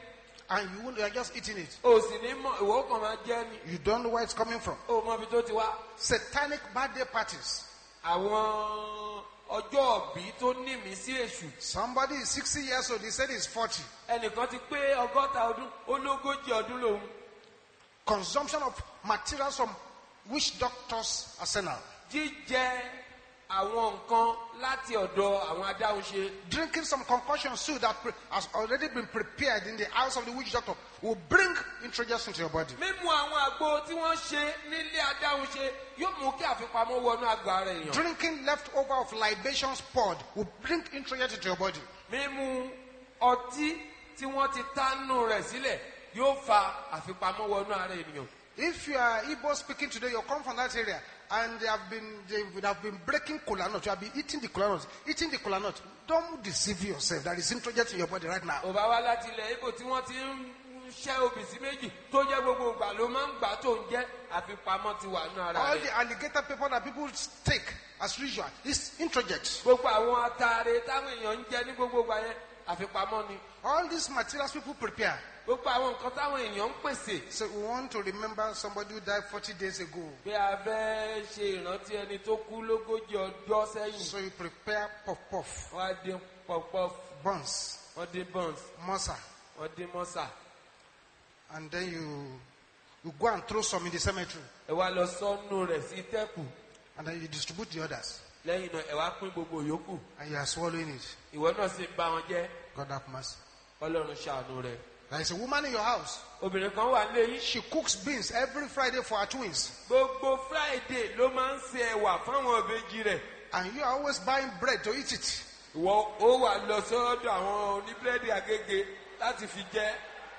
and you, won't- you are just eating it. o sì ní mọ̀ ìwọ kàn máa jẹ́ ni. You don't know where it's coming from. o mọ ibi tó ti wá. Satanic birthday parties. àwọn ọjọ́ òbí tó ní mí sí èṣù. Somebody is sixty years old. He said he's forty. ẹnìkan ti pé ọgọ́ta ọdún ológójì ọdún lòun. Consumption of materials from witch doctors' arsenal. jíjẹ àwọn nǹkan láti ọ̀dọ̀ àwọn adáhunṣe. Drinking some concoction soup that pre- has already been prepared in the house of the witch doctor will bring introduce into your body. mímu àwọn àgbo tí wọ́n ṣe nílé adáhunṣe yóò mú kí àfipamọ́ wọnú àgọ́ ara èèyàn. Drinking leftover of libations poured will bring introduce into your body. mímu ọtí tí wọ́n ti tánú rẹ̀ sílẹ̀ yóò fa àfipamọ́ wọnú ara ènìyàn. If you are Igbo speaking today, you come from that area, and they have been they would have been breaking kola nut. You have been eating the kola nut, eating the kola nut. Don't deceive yourself. That is introduced in your body right now. ò bá wá láti ilẹ̀ ibo tí wọ́n ti ń ṣẹ́ obì sí méjì tó jẹ́ gbogbo ìgbà ló máa ń gbà tó ń jẹ́ àfipamọ́ ti wà nínú ara All rẹ̀. the alligator paper that people take as usual is introject. gbogbo àwọn atare táwọn èèyàn ń jẹ ní gbogbo ìgbà yẹn àfipamọ́ ni. All these materials people prepare. gbogbo àwọn nǹkan táwọn èèyàn ń pèsè. So we want to remember somebody who died forty days ago. bí a fẹ́ ṣe ìrántí ẹni tó kú lógójì ọjọ́ sẹ́yìn. So you prepare puff puff, wọ́n á dín pọ̀pọ̀ buns, wọ́n dín buns masa, wọ́n dín mọ́sà. and then you you go and throw some in the cemetery, ẹ wá lọ sọ́nù rẹ̀ sí tẹ́kù. and then you distribute the others, lẹ́yìn náà ẹ wá pín gbogbo yòókù. and you are swallowing it. ìwọ náà sì ń bá wọn jẹ́. God have mercy. ọlọ́run ṣàánú rẹ̀. There is a woman in your house. obìnrin kan wà nílé yín. She cooks beans every Friday for her twins, gbogbo friday ló máa ń ṣe ẹ̀wà fáwọn ìbejì rẹ̀. and you are always buying bread to eat it. ìwọ ó wà lọ sọ́dọ̀ àwọn oníbírẹ́dì Agége láti fi jẹ.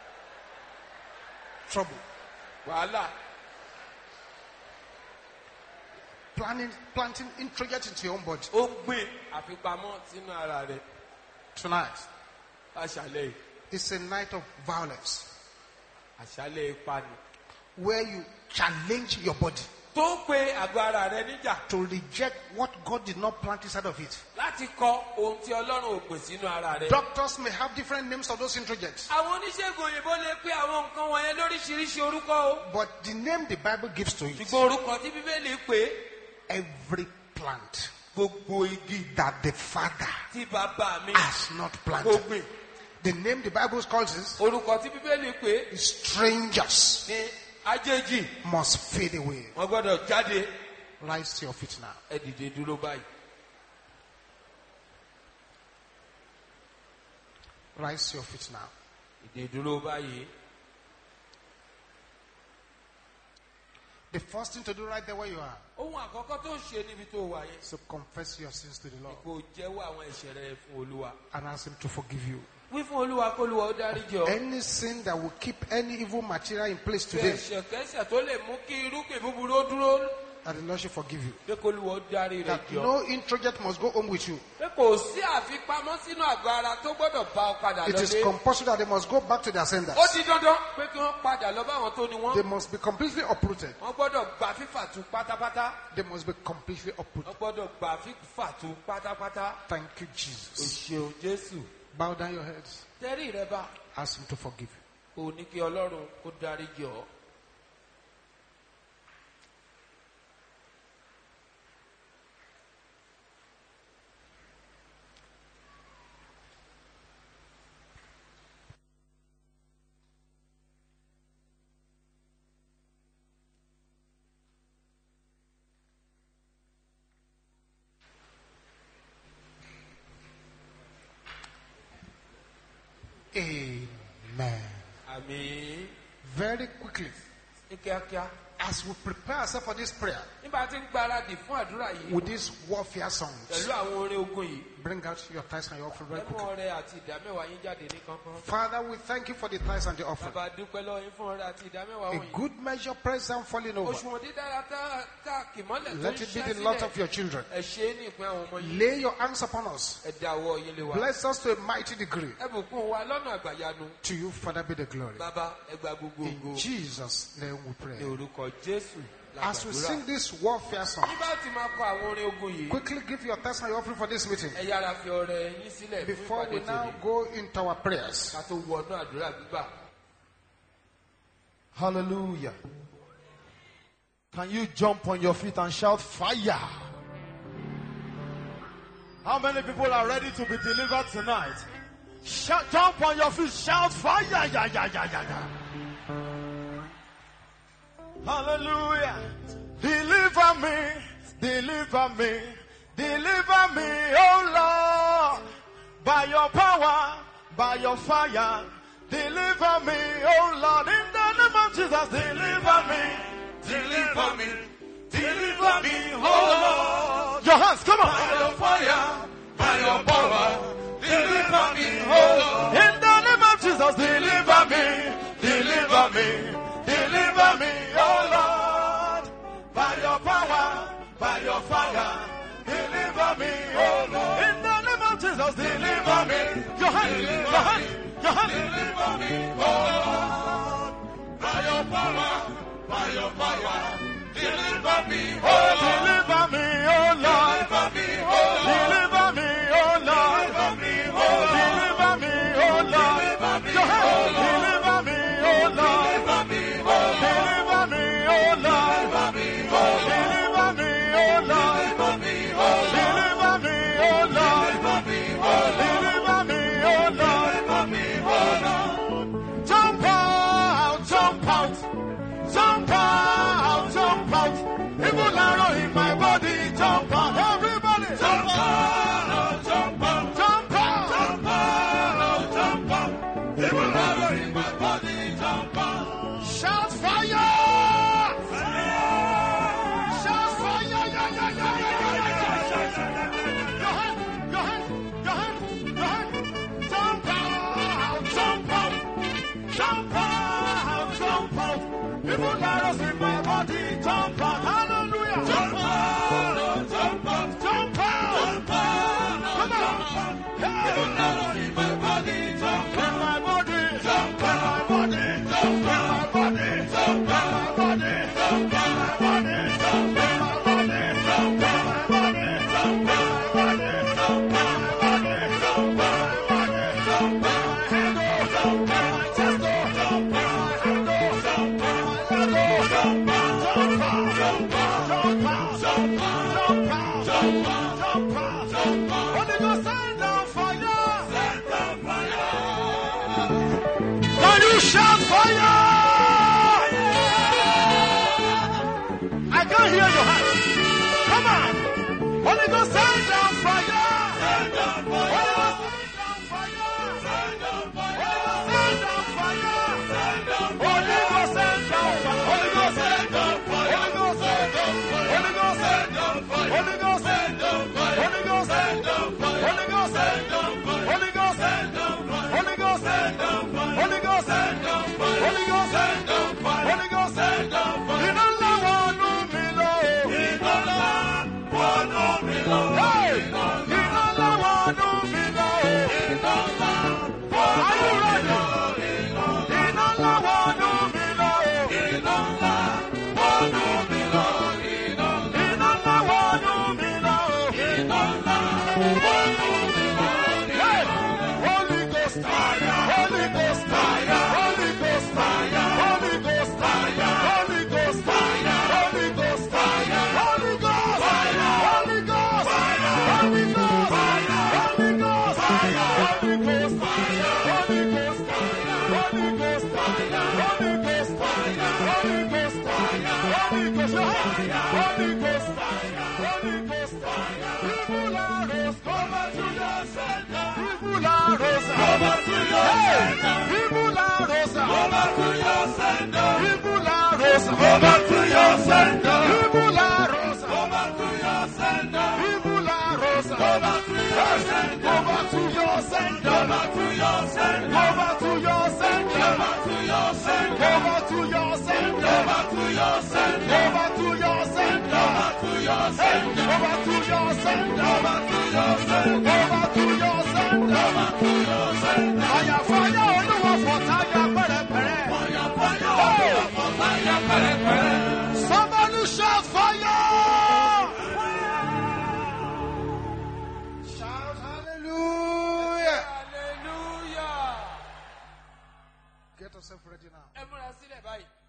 Trouble. wàhálà. Planning, planting introject into your own body. ó gbìn àfipamọ́ sínú ara rẹ̀. Tonight, àṣálẹ̀ it's a night of violence àṣálẹ̀ ipá ni. where you challenge your body tó pe àgọ́ ara rẹ̀ níjà to reject what God did not plant inside of it. láti kọ ohun tí ọlọ́run ò gbìn sínú ara rẹ̀. Doctors may have different names of those introjects, àwọn oníṣègùn òyìnbó lè pe àwọn nǹkan wọ̀nyẹn lóríṣiríṣi orúkọ o. but the name the Bible gives to it, ṣùgbọ́n orúkọ tí bíbélì pè every plant gbogbo igi that the Father tí bàbá mi has not kò planted. gbìn. The name the Bible calls is orúkọ tí bíbélì pè strangers ní àjèjì must fade away. wọ́n gbọ́dọ̀ jáde. Rise to your feet now. ẹ dìde dúró báyìí. Rise to your feet now. dìde dúró báyìí. The first thing to do right there where you are ohun àkọ́kọ́ tó ń ṣe níbi tó wà yẹn. is to confess your sins to the Lord kò jẹ́wọ́ àwọn ẹ̀ṣẹ̀ rẹ fún olúwa. and ask Him to forgive you. wí fún olúwa kó olúwa ó dáríjì ọ́. Any sin that will keep any evil material in place Bí today, ẹ̀ṣẹ̀ kẹ́ṣẹ̀ tó lè mú kí irúgbìn búburú ó dúró. that the Lord should forgive you. pé kó olúwa ó dárí rẹ̀ That jọ. no introject must go home with you. pé kò sí àfipamọ́ sínú àgọ́ ara tó gbọ́dọ̀ bá ọ padà It is lọlé. compulsory that they must go back to their senders. ó di dandan pé kí wọ́n padà lọ bá àwọn tó ni They wọ́n. must be completely uprooted. wọ́n gbọ́dọ̀ gba fífà tu pátápátá. They must be completely uprooted. wọ́n gbọ́dọ̀ gba fífà tu pátápátá. Thank you, o Jesus. ṣeun jésù. Bow down your heads. tẹ́rí rẹ bá. Ask Him to forgive you. o ní kí ọlọ́run kó dáríjì ọ́. Amen. àmín. Very quickly, ní kíákíá. as we prepare ourselves for this prayer, nígbà tí ń gbáradì fún àdúrà yìí. with these warfare songs, pẹ̀lú àwọn orin ogun yìí. bring out your tithes and your offering very ẹ mú quickly. ọrẹ àti ìdámẹ́wàá yín jáde ní kánkán. Father, we thank you for the tithes and the offering. bàbá dúpẹ́ lọ́wọ́ yín fún ọrẹ àti ìdámẹ́wàá A wọ̀nyí. good measure, pressed down, falling over. òṣùwọ̀n dídára tá ká kìmọ́lẹ̀ tó ń Let it be ṣẹ́ the lot sílẹ̀. of your children. ẹ ṣe é ní ìpín àwọn ọmọ yìí. Lay your hands upon us. ẹ dá ọwọ́ yín lé wa. Bless us to a mighty degree. ẹ bùkún wa lọ́nà àgbàyanu. To you, Father, be the glory. bàbá ẹ gba gbogbo In ògo. Jesus' name we ní pray. orúkọ jésù As we làgbàdúrà. sing this warfare song, nígbà tí máa kọ àwọn orin ogun yìí. quickly give your tithes and your offering for this meeting. ẹ yára fi ọrẹ yín sílẹ̀ fún Before we ìpàdé now tòní. go into our prayers, ká tó wọnú àdúrà gbígbà. Hallelujah. Can you jump on your feet and shout fire? How many people are ready to be delivered tonight? Shout, jump on your feet, shout fire. Yeah, yeah, yeah, yeah, yeah. Hallelujah. Deliver me, deliver me, deliver me, oh Lord. By your power, by your fire, deliver me, oh Lord. In the name of Jesus, deliver me, deliver me, deliver me, oh Lord. Your hands, come on. By your fire, by your power, deliver me, oh Lord. In the name of Jesus, deliver me, deliver me, deliver me, oh Lord. By your power, by your fire, deliver me, oh Lord. In the name of Jesus, deliver me. Your hand, your hand, your hand. Deliver me, oh Lord. By your power, by your fire, deliver me, oh Lord. Deliver me, oh Lord. Deliver me, oh Lord. Deliver me, oh Lord. Deliver me, oh Lord. Your hand, deliver me, oh Lord. Deliver me, oh Lord. Deliver me, oh Lord. Deliver me, oh Lord. Deliver me, oh Lord. Deliver me, oh Lord. Deliver me, oh Lord. Deliver me, oh Lord. Jump out, jump out, jump out, jump out. Evil arrow in my body, jump out. Everybody, jump out, jump out, jump out, jump out, jump out. Evil arrow in my body, jump out. Shout fire! Shout fire! Yeah, yeah, yeah, yeah, yeah, yeah, yeah. Your hand, your hand, your hand, your hand. Jump out, jump out, jump out, jump out. Evil arrows in my body, jump out. Hallelujah! Jump out, jump out, jump out, jump out. Come on! Evil arrows in my body, jump out. In my body, jump out. In my body, jump out. In my body, jump out. In my body, jump out. In my body, jump out. In my body, jump out. In my body, jump out. In my body, jump out. In my body, jump out. In my body, jump out. My head, oh, jump out. My chest, oh, jump out. My hand, oh, jump out. My leg, oh, jump out. Jump out, jump out, jump out, jump out, jump out, jump out, jump out, jump out. Holy Ghost, send down fire, send down fire. Can you shout fire? I can't hear your hands. Come on. Holy Ghost, send down fire, send down fire. Send down fire, send down fire, send down fire. Holy Ghost, send down fire. Holy Ghost, send down fire. Holy Ghost, send down fire. Holy Ghost, send down fire. Holy Ghost, send down fire. Holy Ghost, send down fire. Holy Ghost, send down fire. Holy Ghost, send down fire. Holy Ghost, send down fire. Holy Ghost, send down fire. Holy Ghost, send down fire. Holy Ghost, send down fire. Inola wanu mi lo. Inola wanu mi lo. Hey, Inola wanu mi lo. Inola. Are you ready? Inola wanu mi lo. Inola wanu mi lo. Inola wanu mi lo. Inola wanu mi lo. Hey, Holy Ghost fire. Holy Ghost fire. Holy Ghost fire. Holy Ghost fire. Holy Ghost fire. Holy Ghost fire. Holy Ghost fire. Holy Ghost fire. Holy Ghost fire. Holy Ghost fire. Holy Ghost fire. Holy Ghost fire. Holy Ghost fire. Holy Ghost fire. Holy Ghost fire. Holy Ghost fire. Holy Ghost fire. Holy Ghost fire. Evil arrows, come back to your center. Evil arrows, come back to your center. Evil arrows, come back to your center. Evil arrows, come back to your center. Evil arrows, come back to your center. Evil arrows, come back to your center. Go back to your center. Go back to your center. Go back to your center. Go back to your center. Go back to your center. Go back to your center. Go back to your center. Go back to your center. Go back to your center. Go back to your center. Go back to your center. Go back to your center. Fire, fire, Olúwa fọ̀táyà pẹ̀rẹ̀pẹ̀rẹ̀. Fire, fire, Olúwa fọ̀táyà pẹ̀rẹ̀pẹ̀rẹ̀. Somebody shout fire. Shout hallelujah. Hallelujah. Get yourself ready now. Ẹ múra sílẹ̀ báyìí.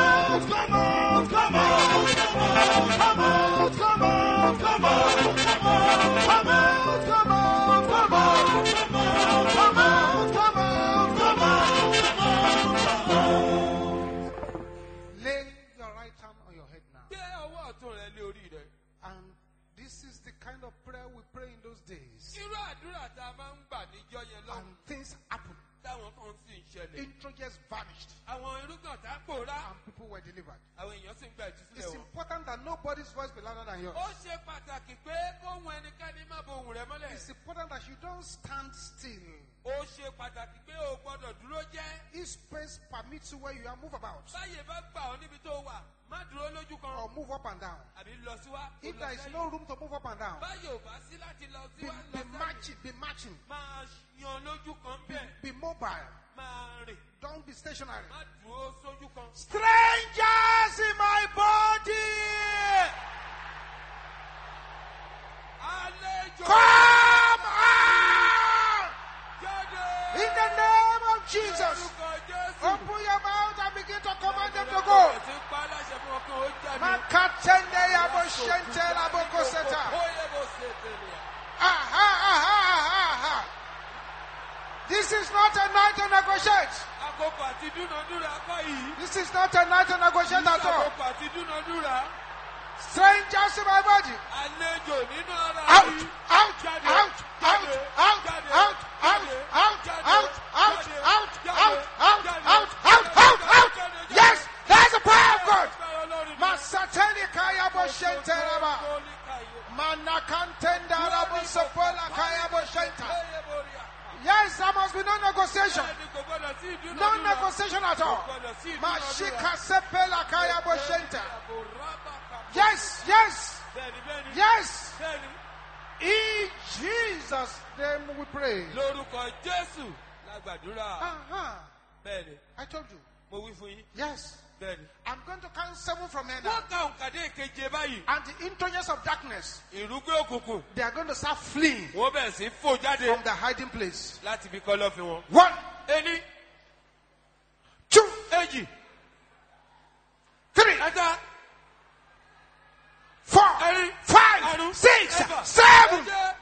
out, come out, come out, come out, come out, come out, come out, come out, come out, come out, come out, come out, come out, come out, come out, come out. Lay your right hand on your head now. Gbé ọwọ́ ọ̀tún rẹ lé orí rẹ. And this is the kind of prayer we pray in those days. Irú àdúrà tá a máa ń gbà níjọ́ yẹn lọ́wọ́. And things happen. Táwọn kan sì ń ṣẹlẹ̀. Introjects vanished. Àwọn irúgbọ̀n tá a pòórá. And people were delivered. Àwọn èèyàn sì ń gba ìtúsílẹ̀ It's wọn. important that nobody's voice be louder than yours. Ó ṣe pàtàkì pé kóhun ẹnikẹ́ni má bo ohùn rẹ mọ́lẹ̀. It's important that you don't stand still. Ó ṣe pàtàkì pé o gbọ́dọ̀ dúró jẹ́. If space permits you where you are, move about. Báyè bá gbà ọ́ níbi tó wà, má dúró lójú kan. Or move up and down. Àbí lọ síwá. If there is no room to move up and down, Báyè ò bá sí láti lọ be, síwá be lọ sẹ́yìn. marching, be marching. Máa yan lójú kan bẹ́ẹ̀. Be mobile. Máa rìn. Don't be stationary. Má dúró sójú kan. Strangers in my body, Àlejò come out jáde. in the name of Jesus. Lórúkọ Jésù. Open your mouth and begin to command them to go. Ti pa aláṣẹ fún ọkàn ó jáde. Makatende yabo shente laboko seta. Óyè bó ṣe tẹ̀lé. Aha, aha, aha, aha. This is not a night to negotiate. Àkókò àti dúnadúrà kọ́ yìí. This is not a night to negotiate at all. Àkókò àti dúnadúrà. Strangers in my body. Àlejò nínú ara Out, yìí. out, Jáde, out, out, jáde, out, jáde, out, out, jáde, out, jáde, out, out, jáde, out, jáde, out, out, jáde, out, jáde, out, jáde, out. jáde, jáde. Yes, there's the power of God. Agbára Ọlọ́run ni. Masateni kaya bo shente raba. Kólí kàyé. Manakantenda rabo sopola kaya bo shenta. Óyè borí à. Yes, there must be no negotiation. Bẹ́ẹ̀ni kò gbọ́dọ̀ sí ìdúnadúrà. No negotiation at all. Kò gbọ́dọ̀ sí ìdúnadúrà. Mashika sepela kaya bo shenta. Àbòrábà kàbọ̀. Yes, yes, Bẹ́ẹ̀ni bẹ́ẹ̀ni. yes. Bẹ́ẹ̀ni. In Jesus' name we pray. Lórúkọ Jésù la gbàdúrà. Uh-huh. Bẹ́ẹ̀ni. I told you. Mo wí fún yín. Yes. Bẹ́ẹ̀ni. I'm going to count seven from here now. Wọ́n ka òǹkàdé ìkeje báyìí. And the intruders of darkness, Ìrúgbé òkùnkùn. they are going to start fleeing Wọ́n bẹ̀rẹ̀ sí fò jáde from the hiding place. láti ibi kọ́lọ́fín wọn. One, Ení, two, èjì, three, ẹ̀ta, four, ẹ̀rin, five, àrún, six, ẹ̀fà, seven. ẹ̀jẹ̀.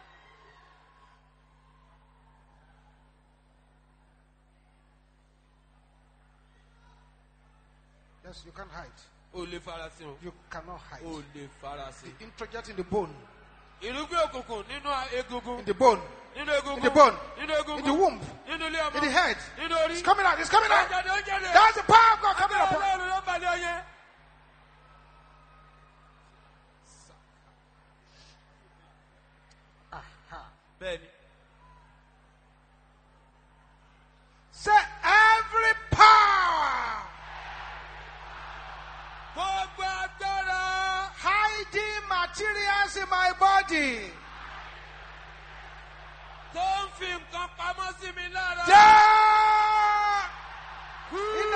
Yes, you can't hide. O lè farasin o. You cannot hide. O lè farasin. The intruders in the bone, Ìrúgbé òkùnkùn nínú egungun. in the bone, Nínú egungun. in the bone, Nínú in the egungun. womb, Nínú ilé ọmọ. in the head. Nínú orí. It's coming out. It's coming Ó out. jáde, ó jáde. That's the power of God coming Agbára upon. Ọlọ́run ló balẹ̀ ọyẹ. Aha. Bẹ́ẹ̀ni. Say every power Gbogbo agbára. hiding materials in my body. Tó ń fi nǹkan pamọ́ sí mi lára. Yeah! In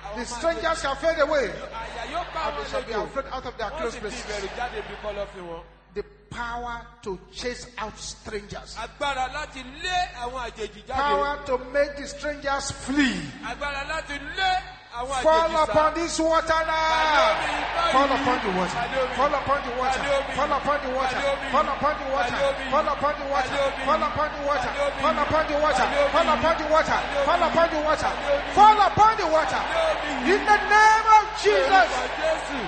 The strangers shall fade away. Àyà yóò bá And àwọn they shall be àlejò. afraid out of their Wọ́n close sì ti places. ìbẹ̀rù jáde bí kọ́lọ́fín wọn. The power to chase out strangers. Agbára láti lé àwọn àjèjì jáde. Power to make the strangers flee. Agbára láti lé àwọn àjèjì Fall sá. upon this water now. Fall upon the water. Fall upon the water. Fall upon the water. Fall upon the water. Fall upon the water. Fall upon the water. Fall upon the water. Fall upon the water. Fall upon the water. Fall upon the water. In the name of Jesus. Jésù.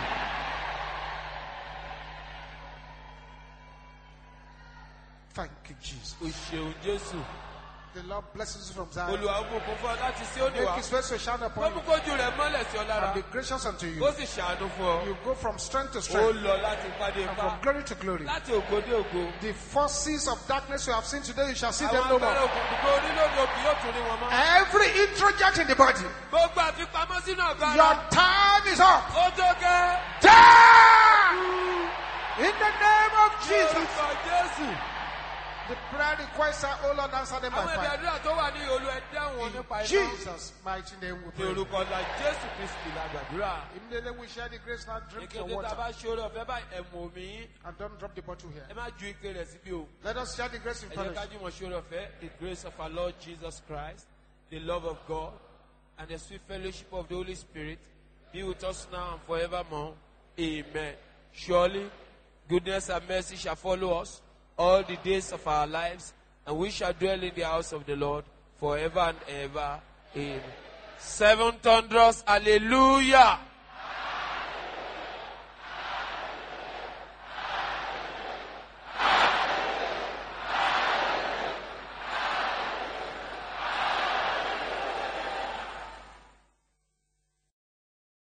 Thank you, Jesus. O ṣeun Jésù. The Lord blesses you from Zion. Olúwa ń bùkún fún ọ láti sí òní Make wá. his face to shine Ó upon mú you kójú rẹ̀ mọ́lẹ̀ sí ọ lára. and be gracious unto you. Ó sì ṣàánú fún ọ. You go from strength to Ó strength lọ láti pàdé and ipá. from glory to glory. Láti ògo dé ògo. The forces of darkness you have seen today, you shall see them Àwọn no agbára more. òkùnkùn tó rí lóde òkè yóò tún rí wọn mọ́. Every introject in the body, Gbogbo àfipamọ́ sínú àgbára. your time is up. Ó tó gẹ́. Die! In the name of Jesus. Orúkọ Jésù. The prayer requests are all Lord answer them by Àwọn ẹ̀bẹ̀ fire. àdúrà tó wà ní olú ẹ̀dá wọn nípa In iná. Jesus' mighty name we Ní pray. orúkọ ńlá Jésù Kristi la gbàdúrà. Immediately we share the grace now, drink your Ìkéde tá a water bá ṣe oore ọ̀fẹ́ báyìí ẹ̀mú omi yín. and don't drop the bottle here. Ẹ má ju ike rẹ̀ síbí o. Let us share the grace in Ẹ jẹ́ ká fellowship. jùmọ̀ ṣe oore ọ̀fẹ́. The grace of our Lord Jesus Christ, the love of God, and the sweet fellowship of the Holy Spirit be with us now and forevermore. Amen. Surely, goodness and mercy shall follow us all the days of our lives, and we shall dwell in the house of the Lord forever and ever. Amen. Seven thunders, hallelujah.